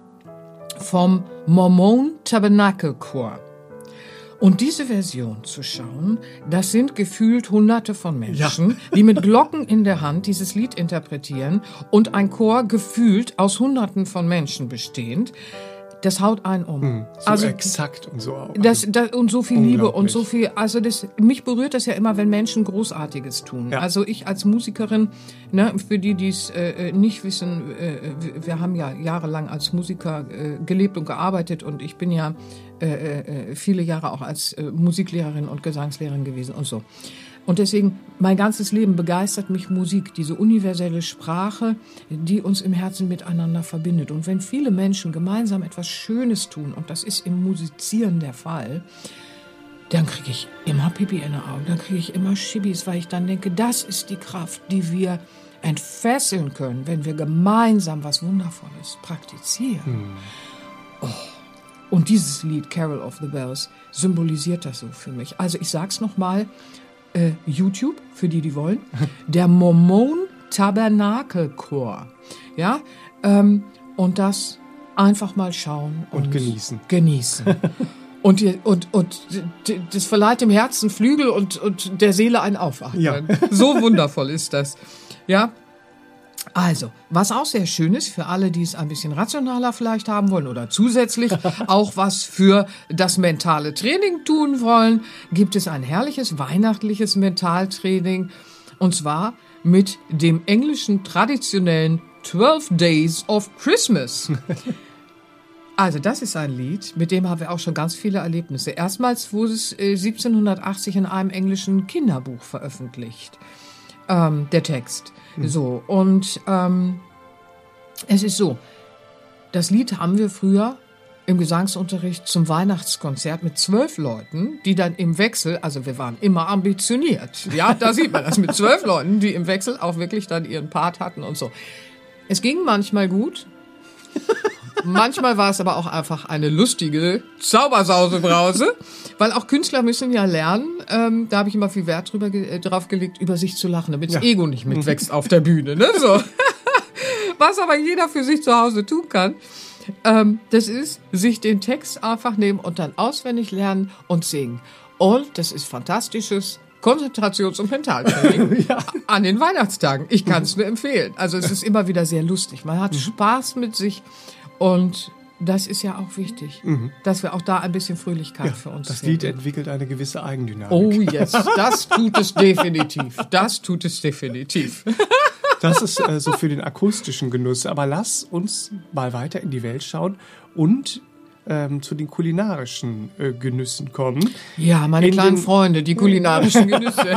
vom Mormon Tabernacle Choir. Und diese Version zu schauen, das sind gefühlt Hunderte von Menschen, die mit Glocken in der Hand dieses Lied interpretieren und ein Chor gefühlt aus Hunderten von Menschen bestehend. Das haut einen um. So also, exakt und so auch. Und so viel Liebe und so viel, also mich berührt das ja immer, wenn Menschen Großartiges tun. Ja. Also ich als Musikerin, ne, für die es nicht wissen, wir haben ja jahrelang als Musiker gelebt und gearbeitet und ich bin ja viele Jahre auch als Musiklehrerin und Gesangslehrerin gewesen und so. Und deswegen, mein ganzes Leben begeistert mich Musik, diese universelle Sprache, die uns im Herzen miteinander verbindet. Und wenn viele Menschen gemeinsam etwas Schönes tun, und das ist im Musizieren der Fall, dann kriege ich immer Pipi in den Augen, dann kriege ich immer Schibbis, weil ich dann denke, das ist die Kraft, die wir entfesseln können, wenn wir gemeinsam was Wundervolles praktizieren. Oh. Und dieses Lied, Carol of the Bells, symbolisiert das so für mich. Also ich sag's nochmal, YouTube, für die wollen, der Mormon Tabernacle Choir. Ja, und das einfach mal schauen und genießen. Und das verleiht dem Herzen Flügel und der Seele ein Aufatmen. Ja. So wundervoll ist das. Ja. Also, was auch sehr schön ist für alle, die es ein bisschen rationaler vielleicht haben wollen oder zusätzlich auch was für das mentale Training tun wollen, gibt es ein herrliches weihnachtliches Mentaltraining und zwar mit dem englischen traditionellen 12 Days of Christmas. Also das ist ein Lied, mit dem haben wir auch schon ganz viele Erlebnisse. Erstmals wurde es 1780 in einem englischen Kinderbuch veröffentlicht, der Text. So, und es ist so, das Lied haben wir früher im Gesangsunterricht zum Weihnachtskonzert mit 12 Leuten, die dann im Wechsel, also wir waren immer ambitioniert, ja, da sieht man das, mit 12 Leuten, die im Wechsel auch wirklich dann ihren Part hatten und so. Es ging manchmal gut, manchmal war es aber auch einfach eine lustige Zaubersausebrause, weil auch Künstler müssen ja lernen, da habe ich immer viel Wert drauf gelegt, über sich zu lachen, damit das Ego nicht mitwächst auf der Bühne, ne, so. Was aber jeder für sich zu Hause tun kann, das ist, sich den Text einfach nehmen und dann auswendig lernen und singen. Und das ist fantastisches Konzentrations- und Mentaltraining an den Weihnachtstagen. Ich kann es nur empfehlen. Also es ist immer wieder sehr lustig. Man hat Spaß mit sich und das ist ja auch wichtig, dass wir auch da ein bisschen Fröhlichkeit für uns das Lied entwickelt eine gewisse Eigendynamik. Oh yes, das tut es definitiv. Das tut es definitiv. Das ist so für den akustischen Genuss. Aber lass uns mal weiter in die Welt schauen und zu den kulinarischen Genüssen kommen. Ja, meine kleinen Freunde, die kulinarischen Genüsse.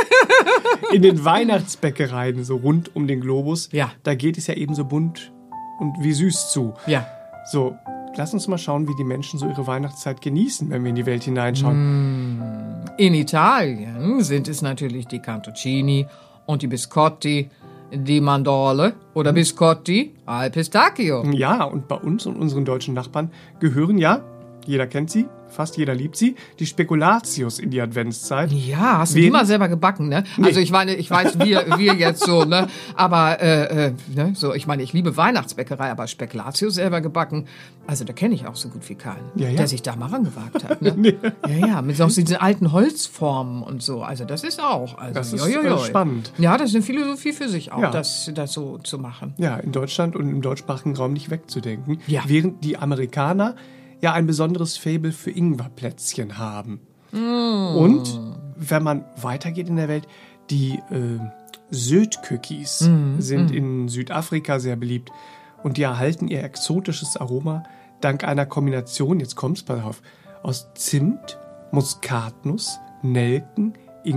In den Weihnachtsbäckereien, so rund um den Globus, ja, da geht es ja eben so bunt und wie süß zu. Ja. So, lass uns mal schauen, wie die Menschen so ihre Weihnachtszeit genießen, wenn wir in die Welt hineinschauen. In Italien sind es natürlich die Cantuccini und die Biscotti, die Mandorle oder Biscotti al Pistacchio. Ja, und bei uns und unseren deutschen Nachbarn gehören ja, jeder kennt sie, fast jeder liebt sie, die Spekulatius in die Adventszeit. Ja, hast du die mal selber gebacken, ne? Nee. Also ich meine, ich weiß, wir jetzt so, ne? Aber, ne? So, ich meine, ich liebe Weihnachtsbäckerei, aber Spekulatius selber gebacken, also da kenne ich auch so gut wie keinen, der sich da mal rangewagt hat, ne? Nee. Ja, mit so diesen alten Holzformen und so, also das ist auch, also das ist spannend. Ja, das ist eine Philosophie für sich auch, das so zu machen. Ja, in Deutschland und im deutschsprachigen Raum nicht wegzudenken. Ja. Während die Amerikaner ja ein besonderes Faible für Ingwerplätzchen haben. Und wenn man weitergeht in der Welt, die Söt-Cookies sind in Südafrika sehr beliebt und die erhalten ihr exotisches Aroma dank einer Kombination, jetzt kommt's, pass auf, aus Zimt, Muskatnuss, Nelken,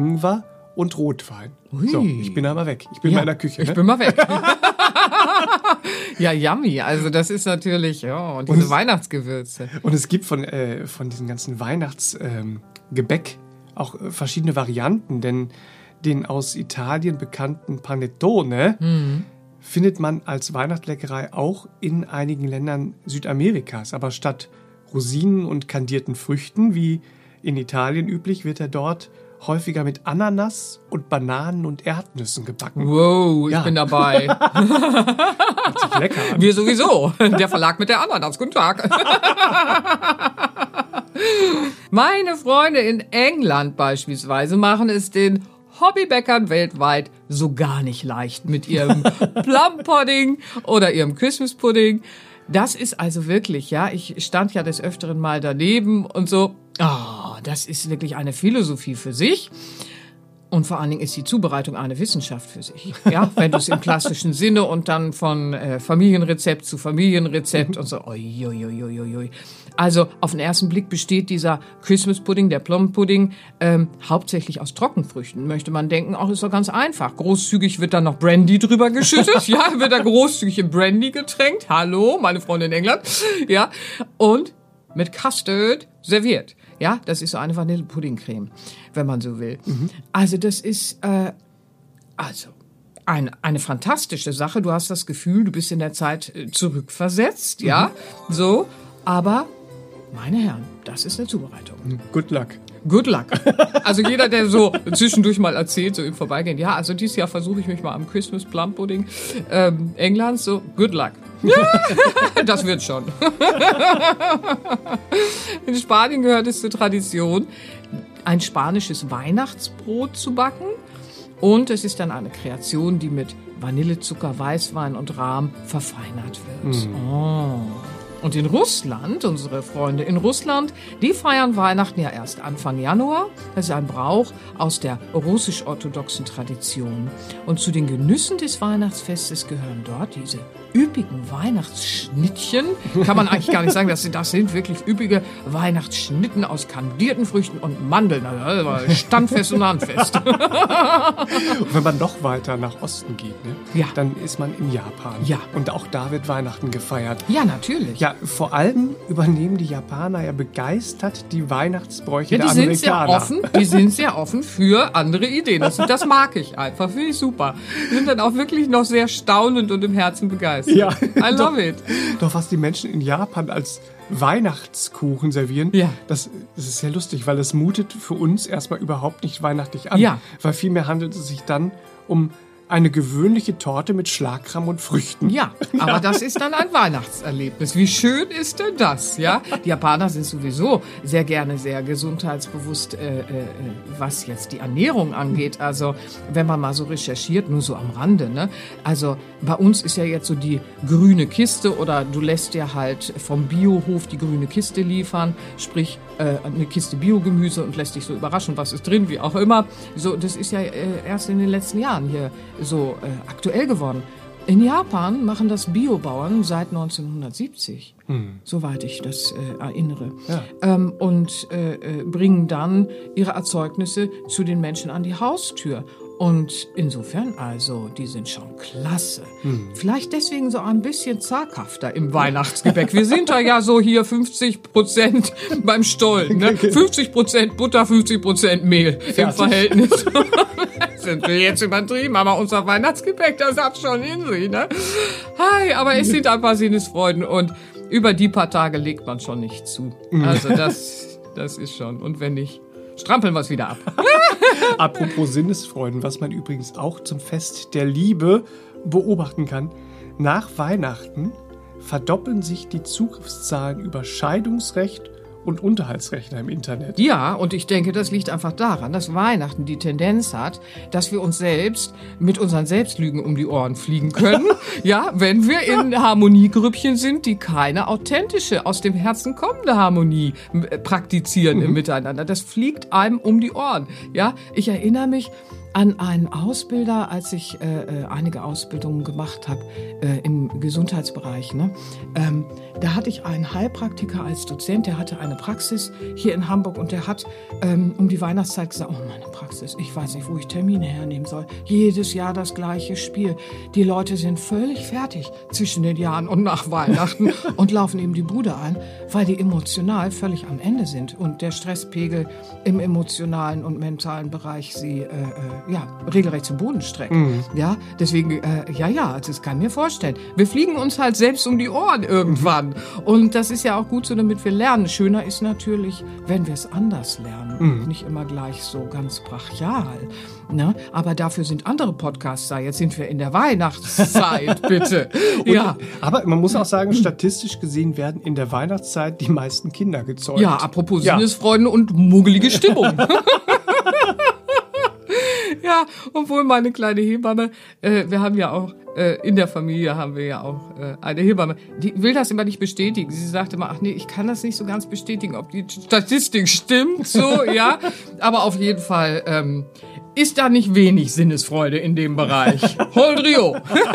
Ingwer und Rotwein. Ui. So, ich bin aber weg. Ich bin mal in der Küche. Ich bin mal weg. Ja, yummy. Also das ist natürlich, und diese Weihnachtsgewürze. Und es gibt von diesen ganzen Weihnachtsgebäck auch verschiedene Varianten, denn den aus Italien bekannten Panettone findet man als Weihnachtsleckerei auch in einigen Ländern Südamerikas. Aber statt Rosinen und kandierten Früchten, wie in Italien üblich, wird er dort häufiger mit Ananas und Bananen und Erdnüssen gebacken. Wow, ich bin dabei. Hört sich lecker an. Wir sowieso. Der Verlag mit der Ananas. Guten Tag. Meine Freunde in England beispielsweise machen es den Hobbybäckern weltweit so gar nicht leicht mit ihrem Plum-Pudding oder ihrem Christmas-Pudding. Das ist also wirklich, ich stand ja des Öfteren mal daneben und so, das ist wirklich eine Philosophie für sich. Und vor allen Dingen ist die Zubereitung eine Wissenschaft für sich. Ja, wenn du es im klassischen Sinne und dann von Familienrezept zu Familienrezept und so. Also auf den ersten Blick besteht dieser Christmas Pudding, der Plum Pudding, hauptsächlich aus Trockenfrüchten. Möchte man denken, ist doch ganz einfach. Großzügig wird dann noch Brandy drüber geschüttet. Ja, wird da großzügig in Brandy getränkt. Hallo, meine Freunde in England. Ja, und mit Custard serviert. Ja, das ist so eine Vanillepuddingcreme, wenn man so will. Also das ist eine fantastische Sache. Du hast das Gefühl, du bist in der Zeit zurückversetzt, ja, so. Aber, meine Herren, das ist eine Zubereitung. Good luck. Good luck. Also jeder, der so zwischendurch mal erzählt, so im Vorbeigehen, also dieses Jahr versuche ich mich mal am Christmas Plum Pudding Englands, so good luck. Das wird schon. In Spanien gehört es zur Tradition, ein spanisches Weihnachtsbrot zu backen. Und es ist dann eine Kreation, die mit Vanillezucker, Weißwein und Rahm verfeinert wird. Und in Russland, unsere Freunde in Russland, die feiern Weihnachten ja erst Anfang Januar. Das ist ein Brauch aus der russisch-orthodoxen Tradition. Und zu den Genüssen des Weihnachtsfestes gehören dort diese üppigen Weihnachtsschnittchen. Kann man eigentlich gar nicht sagen, das sind wirklich üppige Weihnachtsschnitten aus kandierten Früchten und Mandeln. Also standfest und handfest. Und wenn man noch weiter nach Osten geht, dann ist man in Japan. Ja. Und auch da wird Weihnachten gefeiert. Ja, natürlich. Ja, vor allem übernehmen die Japaner ja begeistert die Weihnachtsbräuche der Amerikaner. Die sind sehr offen für andere Ideen. Das mag ich einfach, finde ich super. Die sind dann auch wirklich noch sehr staunend und im Herzen begeistert. Ja. I love it. Doch was die Menschen in Japan als Weihnachtskuchen servieren, das ist sehr lustig, weil es mutet für uns erstmal überhaupt nicht weihnachtlich an. Ja. Weil vielmehr handelt es sich dann um eine gewöhnliche Torte mit Schlagrahm und Früchten. Ja, aber das ist dann ein Weihnachtserlebnis. Wie schön ist denn das, ja? Die Japaner sind sowieso sehr gerne sehr gesundheitsbewusst, was jetzt die Ernährung angeht. Also, wenn man mal so recherchiert, nur so am Rande, ne? Also, bei uns ist ja jetzt so die grüne Kiste oder du lässt dir halt vom Biohof die grüne Kiste liefern, sprich, eine Kiste Biogemüse und lässt dich so überraschen, was ist drin, wie auch immer. So, das ist ja erst in den letzten Jahren hier so aktuell geworden. In Japan machen das Biobauern seit 1970, soweit ich das erinnere. Ja. Und bringen dann ihre Erzeugnisse zu den Menschen an die Haustür. Und insofern, also, die sind schon klasse. Vielleicht deswegen so ein bisschen zaghafter im Weihnachtsgebäck. Wir sind da ja so hier 50% beim Stollen, ne? 50% Butter, 50% Mehl im Verhältnis. Sind wir jetzt übertrieben, aber unser Weihnachtsgebäck, das hat schon in sich, ne? Hi, aber es sind ein paar Sinnesfreuden und über die paar Tage legt man schon nicht zu. Also das ist schon. Und wenn nicht, strampeln wir es wieder ab. Apropos Sinnesfreuden, was man übrigens auch zum Fest der Liebe beobachten kann. Nach Weihnachten verdoppeln sich die Zugriffszahlen über Scheidungsrecht und Unterhaltsrechner im Internet. Ja, und ich denke, das liegt einfach daran, dass Weihnachten die Tendenz hat, dass wir uns selbst mit unseren Selbstlügen um die Ohren fliegen können. Ja, wenn wir in Harmoniegrüppchen sind, die keine authentische, aus dem Herzen kommende Harmonie praktizieren im Miteinander. Das fliegt einem um die Ohren. Ja, ich erinnere mich, an einen Ausbilder, als ich einige Ausbildungen gemacht habe im Gesundheitsbereich. Ne? Da hatte ich einen Heilpraktiker als Dozent, der hatte eine Praxis hier in Hamburg und der hat um die Weihnachtszeit gesagt, oh, meine Praxis, ich weiß nicht, wo ich Termine hernehmen soll. Jedes Jahr das gleiche Spiel. Die Leute sind völlig fertig zwischen den Jahren und nach Weihnachten und laufen eben die Bude ein, weil die emotional völlig am Ende sind und der Stresspegel im emotionalen und mentalen Bereich sie regelrecht zu Boden streckt. Ja, deswegen, das kann ich mir vorstellen. Wir fliegen uns halt selbst um die Ohren irgendwann. Und das ist ja auch gut so, damit wir lernen. Schöner ist natürlich, wenn wir es anders lernen. Nicht immer gleich so ganz brachial. Ne? Aber dafür sind andere Podcasts da. Jetzt sind wir in der Weihnachtszeit, bitte. Ja. Aber man muss auch sagen, statistisch gesehen werden in der Weihnachtszeit die meisten Kinder gezeugt. Ja, apropos Sinnesfreunde und muggelige Stimmung. Ja, obwohl meine kleine Hebamme, wir haben ja auch, in der Familie haben wir ja auch eine Hebamme, die will das immer nicht bestätigen. Sie sagte immer, ach nee, ich kann das nicht so ganz bestätigen, ob die Statistik stimmt, so, ja. Aber auf jeden Fall ist da nicht wenig Sinnesfreude in dem Bereich. Holdrio.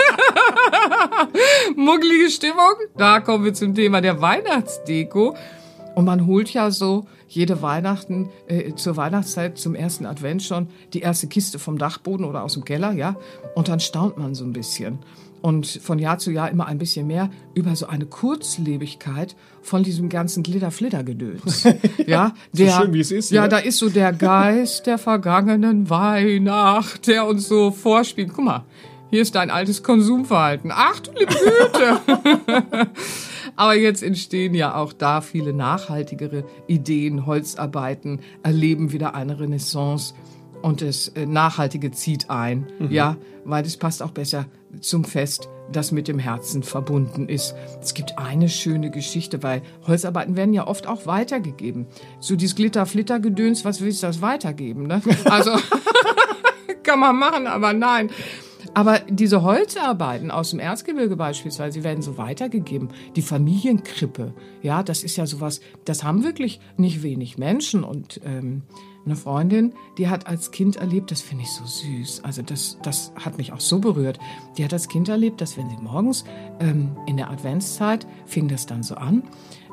Muggelige Stimmung, da kommen wir zum Thema der Weihnachtsdeko. Und man holt ja so jede Weihnachten, zur Weihnachtszeit, zum ersten Advent schon, die erste Kiste vom Dachboden oder aus dem Keller, ja. Und dann staunt man so ein bisschen. Und von Jahr zu Jahr immer ein bisschen mehr über so eine Kurzlebigkeit von diesem ganzen Glitter-Flitter-Gedöns. Ja, so schön, wie es ist. Ja, da ist so der Geist der vergangenen Weihnacht, der uns so vorspielt. Guck mal, hier ist dein altes Konsumverhalten. Ach du liebe Güte! Aber jetzt entstehen ja auch da viele nachhaltigere Ideen, Holzarbeiten, erleben wieder eine Renaissance und das Nachhaltige zieht ein, ja, weil das passt auch besser zum Fest, das mit dem Herzen verbunden ist. Es gibt eine schöne Geschichte, weil Holzarbeiten werden ja oft auch weitergegeben. So dieses Glitter-Flitter-Gedöns, was willst du das weitergeben, ne? Also, kann man machen, aber nein. Aber diese Holzarbeiten aus dem Erzgebirge beispielsweise, die werden so weitergegeben. Die Familienkrippe, ja, das ist ja sowas, das haben wirklich nicht wenig Menschen. Und eine Freundin, die hat als Kind erlebt, das finde ich so süß, also das hat mich auch so berührt. Die hat als Kind erlebt, dass wenn sie morgens in der Adventszeit, fing das dann so an,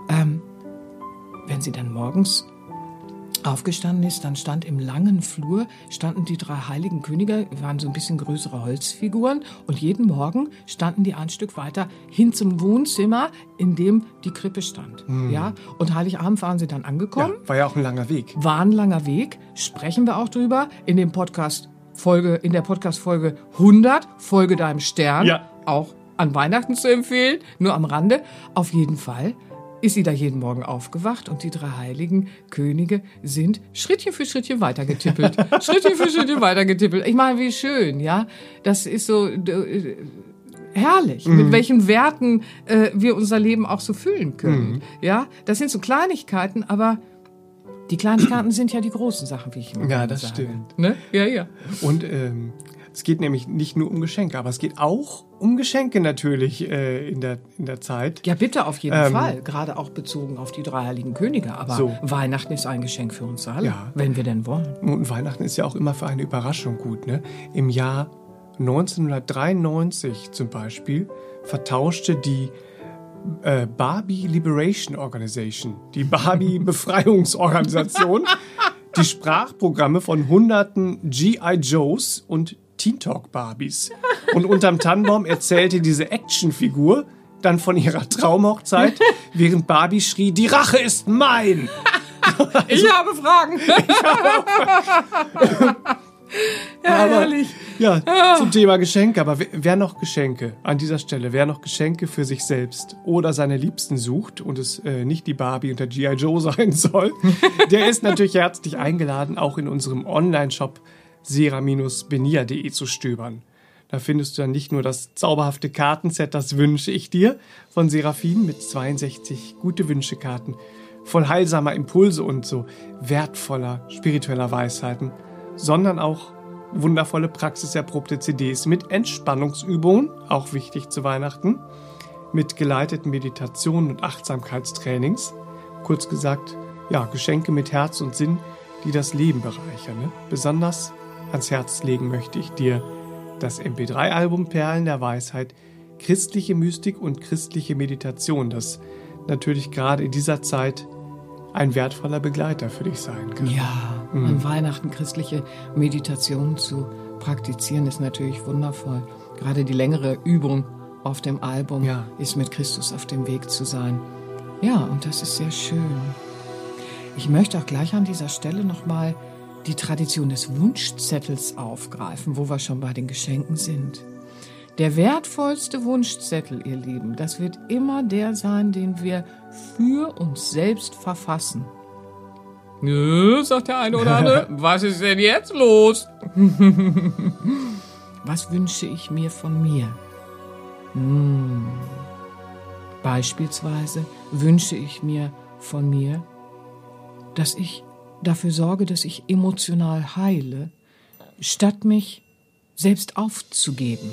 wenn sie dann morgens aufgestanden ist, dann stand im langen Flur, standen die 3 heiligen Könige, waren so ein bisschen größere Holzfiguren und jeden Morgen standen die ein Stück weiter hin zum Wohnzimmer, in dem die Krippe stand. Ja? Und Heiligabend waren sie dann angekommen. Ja, war ja auch ein langer Weg. War ein langer Weg, sprechen wir auch drüber in der Podcast-Folge 100, Folge deinem Stern, ja. Auch an Weihnachten zu empfehlen, nur am Rande. Auf jeden Fall ist sie da jeden Morgen aufgewacht und die 3 heiligen Könige sind Schrittchen für Schrittchen weitergetippelt. Schrittchen für Schrittchen weitergetippelt. Ich meine, wie schön, ja. Das ist so herrlich, mit welchen Werten wir unser Leben auch so füllen können. Ja, das sind so Kleinigkeiten, aber die Kleinigkeiten sind ja die großen Sachen, wie ich immer Ja, das sage. stimmt. Ne? Ja, ja. Und es geht nämlich nicht nur um Geschenke, aber es geht auch um Geschenke natürlich in der Zeit. Ja, bitte, auf jeden Fall. Gerade auch bezogen auf die 3 heiligen Könige. Aber so. Weihnachten ist ein Geschenk für uns alle, Ja. wenn wir denn wollen. Und Weihnachten ist ja auch immer für eine Überraschung gut, ne? Im Jahr 1993 zum Beispiel vertauschte die Barbie Liberation Organization, die Barbie Befreiungsorganisation, die Sprachprogramme von hunderten G.I. Joes und Teen Talk Barbies. Und unterm Tannenbaum erzählte diese Actionfigur dann von ihrer Traumhochzeit, während Barbie schrie, die Rache ist mein! Ich habe Fragen. Ja, Aber, herrlich. Ja, zum Thema Geschenke. Aber wer noch Geschenke an dieser Stelle, wer noch Geschenke für sich selbst oder seine Liebsten sucht und es nicht die Barbie und der G.I. Joe sein soll, der ist natürlich herzlich eingeladen, auch in unserem Online-Shop sera-benia.de zu stöbern. Da findest du dann nicht nur das zauberhafte Kartenset, das wünsche ich dir, von Seraphin mit 62 gute Wünschekarten, voll heilsamer Impulse und so wertvoller spiritueller Weisheiten, sondern auch wundervolle praxiserprobte CDs mit Entspannungsübungen, auch wichtig zu Weihnachten, mit geleiteten Meditationen und Achtsamkeitstrainings. Kurz gesagt, ja, Geschenke mit Herz und Sinn, die das Leben bereichern. Ne? Besonders ans Herz legen möchte ich dir das MP3-Album Perlen der Weisheit, christliche Mystik und christliche Meditation, das natürlich gerade in dieser Zeit ein wertvoller Begleiter für dich sein kann. Ja, an Weihnachten christliche Meditation zu praktizieren ist natürlich wundervoll. Gerade die längere Übung auf dem Album ist mit Christus auf dem Weg zu sein. Ja, und das ist sehr schön. Ich möchte auch gleich an dieser Stelle nochmal die Tradition des Wunschzettels aufgreifen, wo wir schon bei den Geschenken sind. Der wertvollste Wunschzettel, ihr Lieben, das wird immer der sein, den wir für uns selbst verfassen. Nö, sagt der eine oder andere, was ist denn jetzt los? Was wünsche ich mir von mir? Beispielsweise wünsche ich mir von mir, dass ich dafür sorge, dass ich emotional heile, statt mich selbst aufzugeben.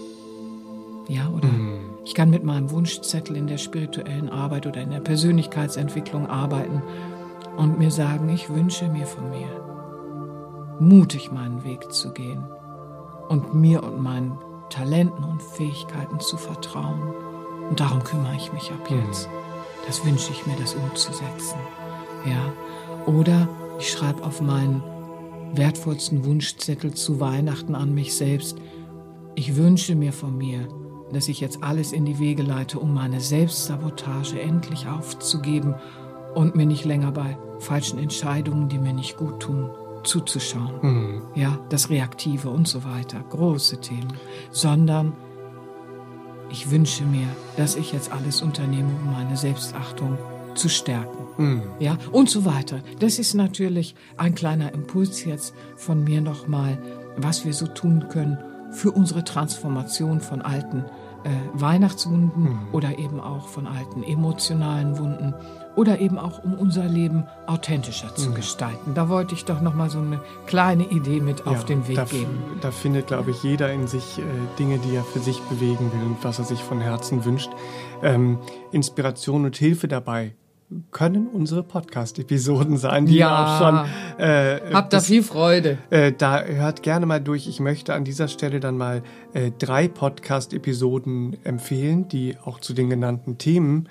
Ja, oder ich kann mit meinem Wunschzettel in der spirituellen Arbeit oder in der Persönlichkeitsentwicklung arbeiten und mir sagen, ich wünsche mir von mir, mutig meinen Weg zu gehen und mir und meinen Talenten und Fähigkeiten zu vertrauen. Und darum kümmere ich mich ab jetzt. Das wünsche ich mir, das umzusetzen. Ja, oder ich schreibe auf meinen wertvollsten Wunschzettel zu Weihnachten an mich selbst, ich wünsche mir von mir, dass ich jetzt alles in die Wege leite, um meine Selbstsabotage endlich aufzugeben und mir nicht länger bei falschen Entscheidungen, die mir nicht gut tun, zuzuschauen. Ja, das Reaktive und so weiter, große Themen. Sondern ich wünsche mir, dass ich jetzt alles unternehme, um meine Selbstachtung zu stärken. Ja, und so weiter. Das ist natürlich ein kleiner Impuls jetzt von mir nochmal, was wir so tun können für unsere Transformation von alten Weihnachtswunden oder eben auch von alten emotionalen Wunden oder eben auch, um unser Leben authentischer zu gestalten. Da wollte ich doch nochmal so eine kleine Idee mit auf den Weg geben. Da findet, glaube ich, jeder in sich Dinge, die er für sich bewegen will und was er sich von Herzen wünscht. Inspiration und Hilfe dabei können unsere Podcast-Episoden sein, die auch schon... habt da viel Freude. Da hört gerne mal durch. Ich möchte an dieser Stelle dann mal 3 Podcast-Episoden empfehlen, die auch zu den genannten Themen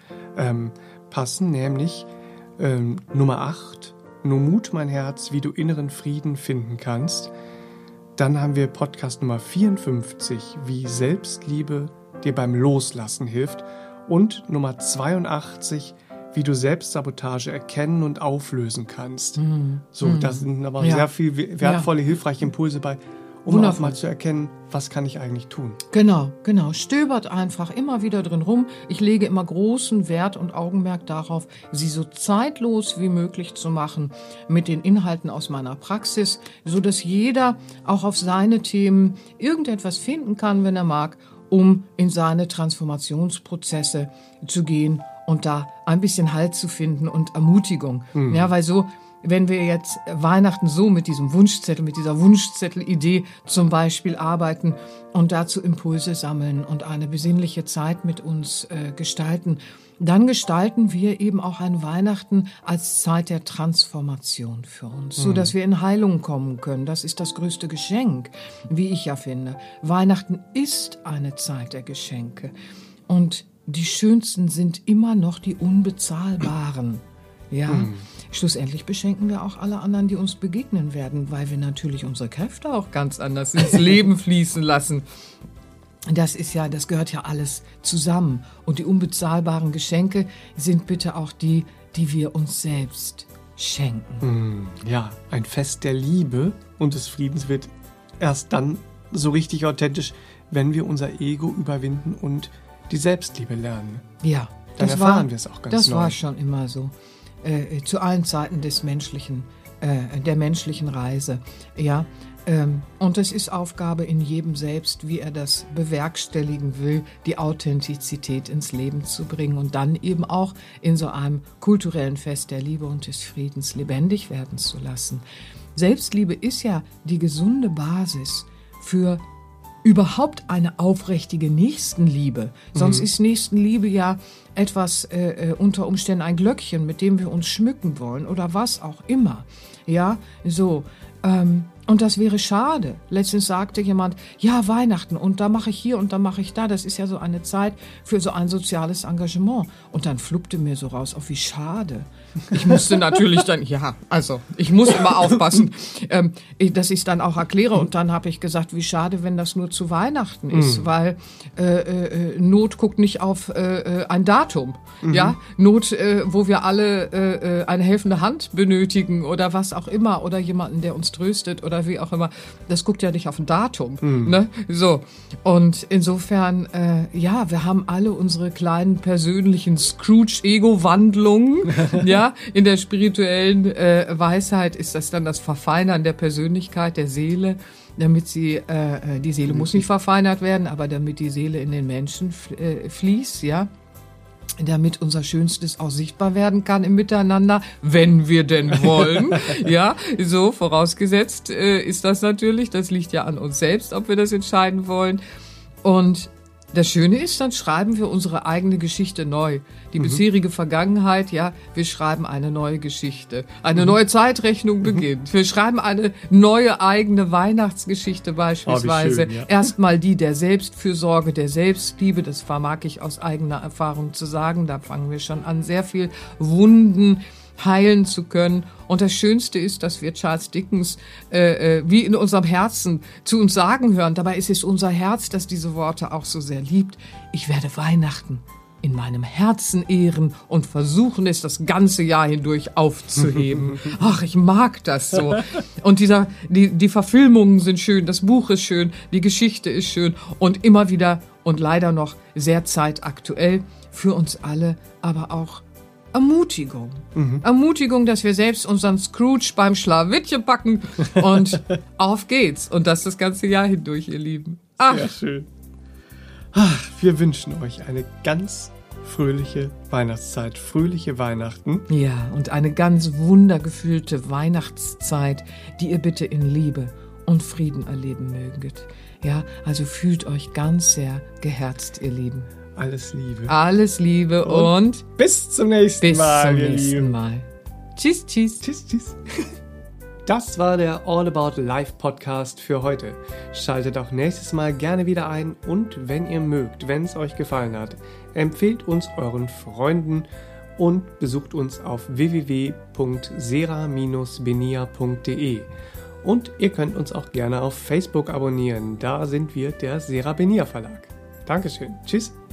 passen, nämlich Nummer 8, Nur Mut, mein Herz, wie du inneren Frieden finden kannst. Dann haben wir Podcast Nummer 54, wie Selbstliebe dir beim Loslassen hilft. Und Nummer 82, wie du Selbstsabotage erkennen und auflösen kannst. So, da sind aber sehr viel wertvolle, hilfreiche Impulse bei, um auch mal zu erkennen, was kann ich eigentlich tun. Genau. Stöbert einfach immer wieder drin rum. Ich lege immer großen Wert und Augenmerk darauf, sie so zeitlos wie möglich zu machen mit den Inhalten aus meiner Praxis, so dass jeder auch auf seine Themen irgendetwas finden kann, wenn er mag, um in seine Transformationsprozesse zu gehen und da ein bisschen Halt zu finden und Ermutigung. Ja, weil so, wenn wir jetzt Weihnachten so mit diesem Wunschzettel, mit dieser Wunschzettel-Idee zum Beispiel arbeiten und dazu Impulse sammeln und eine besinnliche Zeit mit uns gestalten, dann gestalten wir eben auch ein Weihnachten als Zeit der Transformation für uns, so dass wir in Heilung kommen können. Das ist das größte Geschenk, wie ich ja finde. Weihnachten ist eine Zeit der Geschenke und die schönsten sind immer noch die unbezahlbaren. Ja, schlussendlich beschenken wir auch alle anderen, die uns begegnen werden, weil wir natürlich unsere Kräfte auch ganz anders ins Leben fließen lassen. Das gehört ja alles zusammen. Und die unbezahlbaren Geschenke sind bitte auch die wir uns selbst schenken. Ja, ein Fest der Liebe und des Friedens wird erst dann so richtig authentisch, wenn wir unser Ego überwinden und die Selbstliebe lernen. Ja, dann erfahren wir es auch ganz neu. Das war schon immer so. Zu allen Zeiten der menschlichen Reise. Ja, und es ist Aufgabe in jedem selbst, wie er das bewerkstelligen will, die Authentizität ins Leben zu bringen und dann eben auch in so einem kulturellen Fest der Liebe und des Friedens lebendig werden zu lassen. Selbstliebe ist ja die gesunde Basis für überhaupt eine aufrichtige Nächstenliebe. Sonst ist Nächstenliebe ja etwas unter Umständen ein Glöckchen, mit dem wir uns schmücken wollen oder was auch immer. Ja, so. Und das wäre schade. Letztens sagte jemand, ja, Weihnachten und da mache ich hier und da mache ich da. Das ist ja so eine Zeit für so ein soziales Engagement. Und dann fluppte mir so raus, oh, wie schade. Ich musste natürlich dann, ich muss immer aufpassen, dass ich es dann auch erkläre. Und dann habe ich gesagt, wie schade, wenn das nur zu Weihnachten ist, weil Not guckt nicht auf ein Datum. Ja, Not, wo wir alle eine helfende Hand benötigen oder was auch immer oder jemanden, der uns tröstet oder wie auch immer. Das guckt ja nicht auf ein Datum. Ne? So. Und insofern, wir haben alle unsere kleinen persönlichen Scrooge-Ego-Wandlungen. Ja, in der spirituellen Weisheit ist das dann das Verfeinern der Persönlichkeit, der Seele, damit sie, die Seele muss nicht verfeinert werden, aber damit die Seele in den Menschen fließt, ja. Damit unser Schönstes auch sichtbar werden kann im Miteinander, wenn wir denn wollen. Ja, so vorausgesetzt ist das natürlich. Das liegt ja an uns selbst, ob wir das entscheiden wollen. Und das Schöne ist, dann schreiben wir unsere eigene Geschichte neu. Die bisherige Vergangenheit, ja, wir schreiben eine neue Geschichte. Eine neue Zeitrechnung beginnt. Wir schreiben eine neue eigene Weihnachtsgeschichte beispielsweise. Schön, ja. Erstmal die der Selbstfürsorge, der Selbstliebe. Das vermag ich aus eigener Erfahrung zu sagen. Da fangen wir schon an, sehr viel Wunden heilen zu können. Und das Schönste ist, dass wir Charles Dickens wie in unserem Herzen zu uns sagen hören. Dabei ist es unser Herz, das diese Worte auch so sehr liebt. Ich werde Weihnachten in meinem Herzen ehren und versuchen es das ganze Jahr hindurch aufzuheben. Ach, ich mag das so. Und die Verfilmungen sind schön, das Buch ist schön, die Geschichte ist schön und immer wieder und leider noch sehr zeitaktuell für uns alle, aber auch Ermutigung. Ermutigung, dass wir selbst unseren Scrooge beim Schlawittchen packen und auf geht's. Und das ganze Jahr hindurch, ihr Lieben. Ach. Sehr schön. Ach, wir wünschen euch eine ganz fröhliche Weihnachtszeit, fröhliche Weihnachten. Ja, und eine ganz wundergefüllte Weihnachtszeit, die ihr bitte in Liebe und Frieden erleben möget. Ja, also fühlt euch ganz sehr geherzt, ihr Lieben. Alles Liebe. Alles Liebe und bis zum nächsten Mal. Bis zum nächsten Mal. Tschüss, tschüss. Tschüss, tschüss. Das war der All About Life Podcast für heute. Schaltet auch nächstes Mal gerne wieder ein und wenn ihr mögt, wenn es euch gefallen hat, empfehlt uns euren Freunden und besucht uns auf www.sera-benia.de. Und ihr könnt uns auch gerne auf Facebook abonnieren. Da sind wir der Sera Benia Verlag. Dankeschön. Tschüss.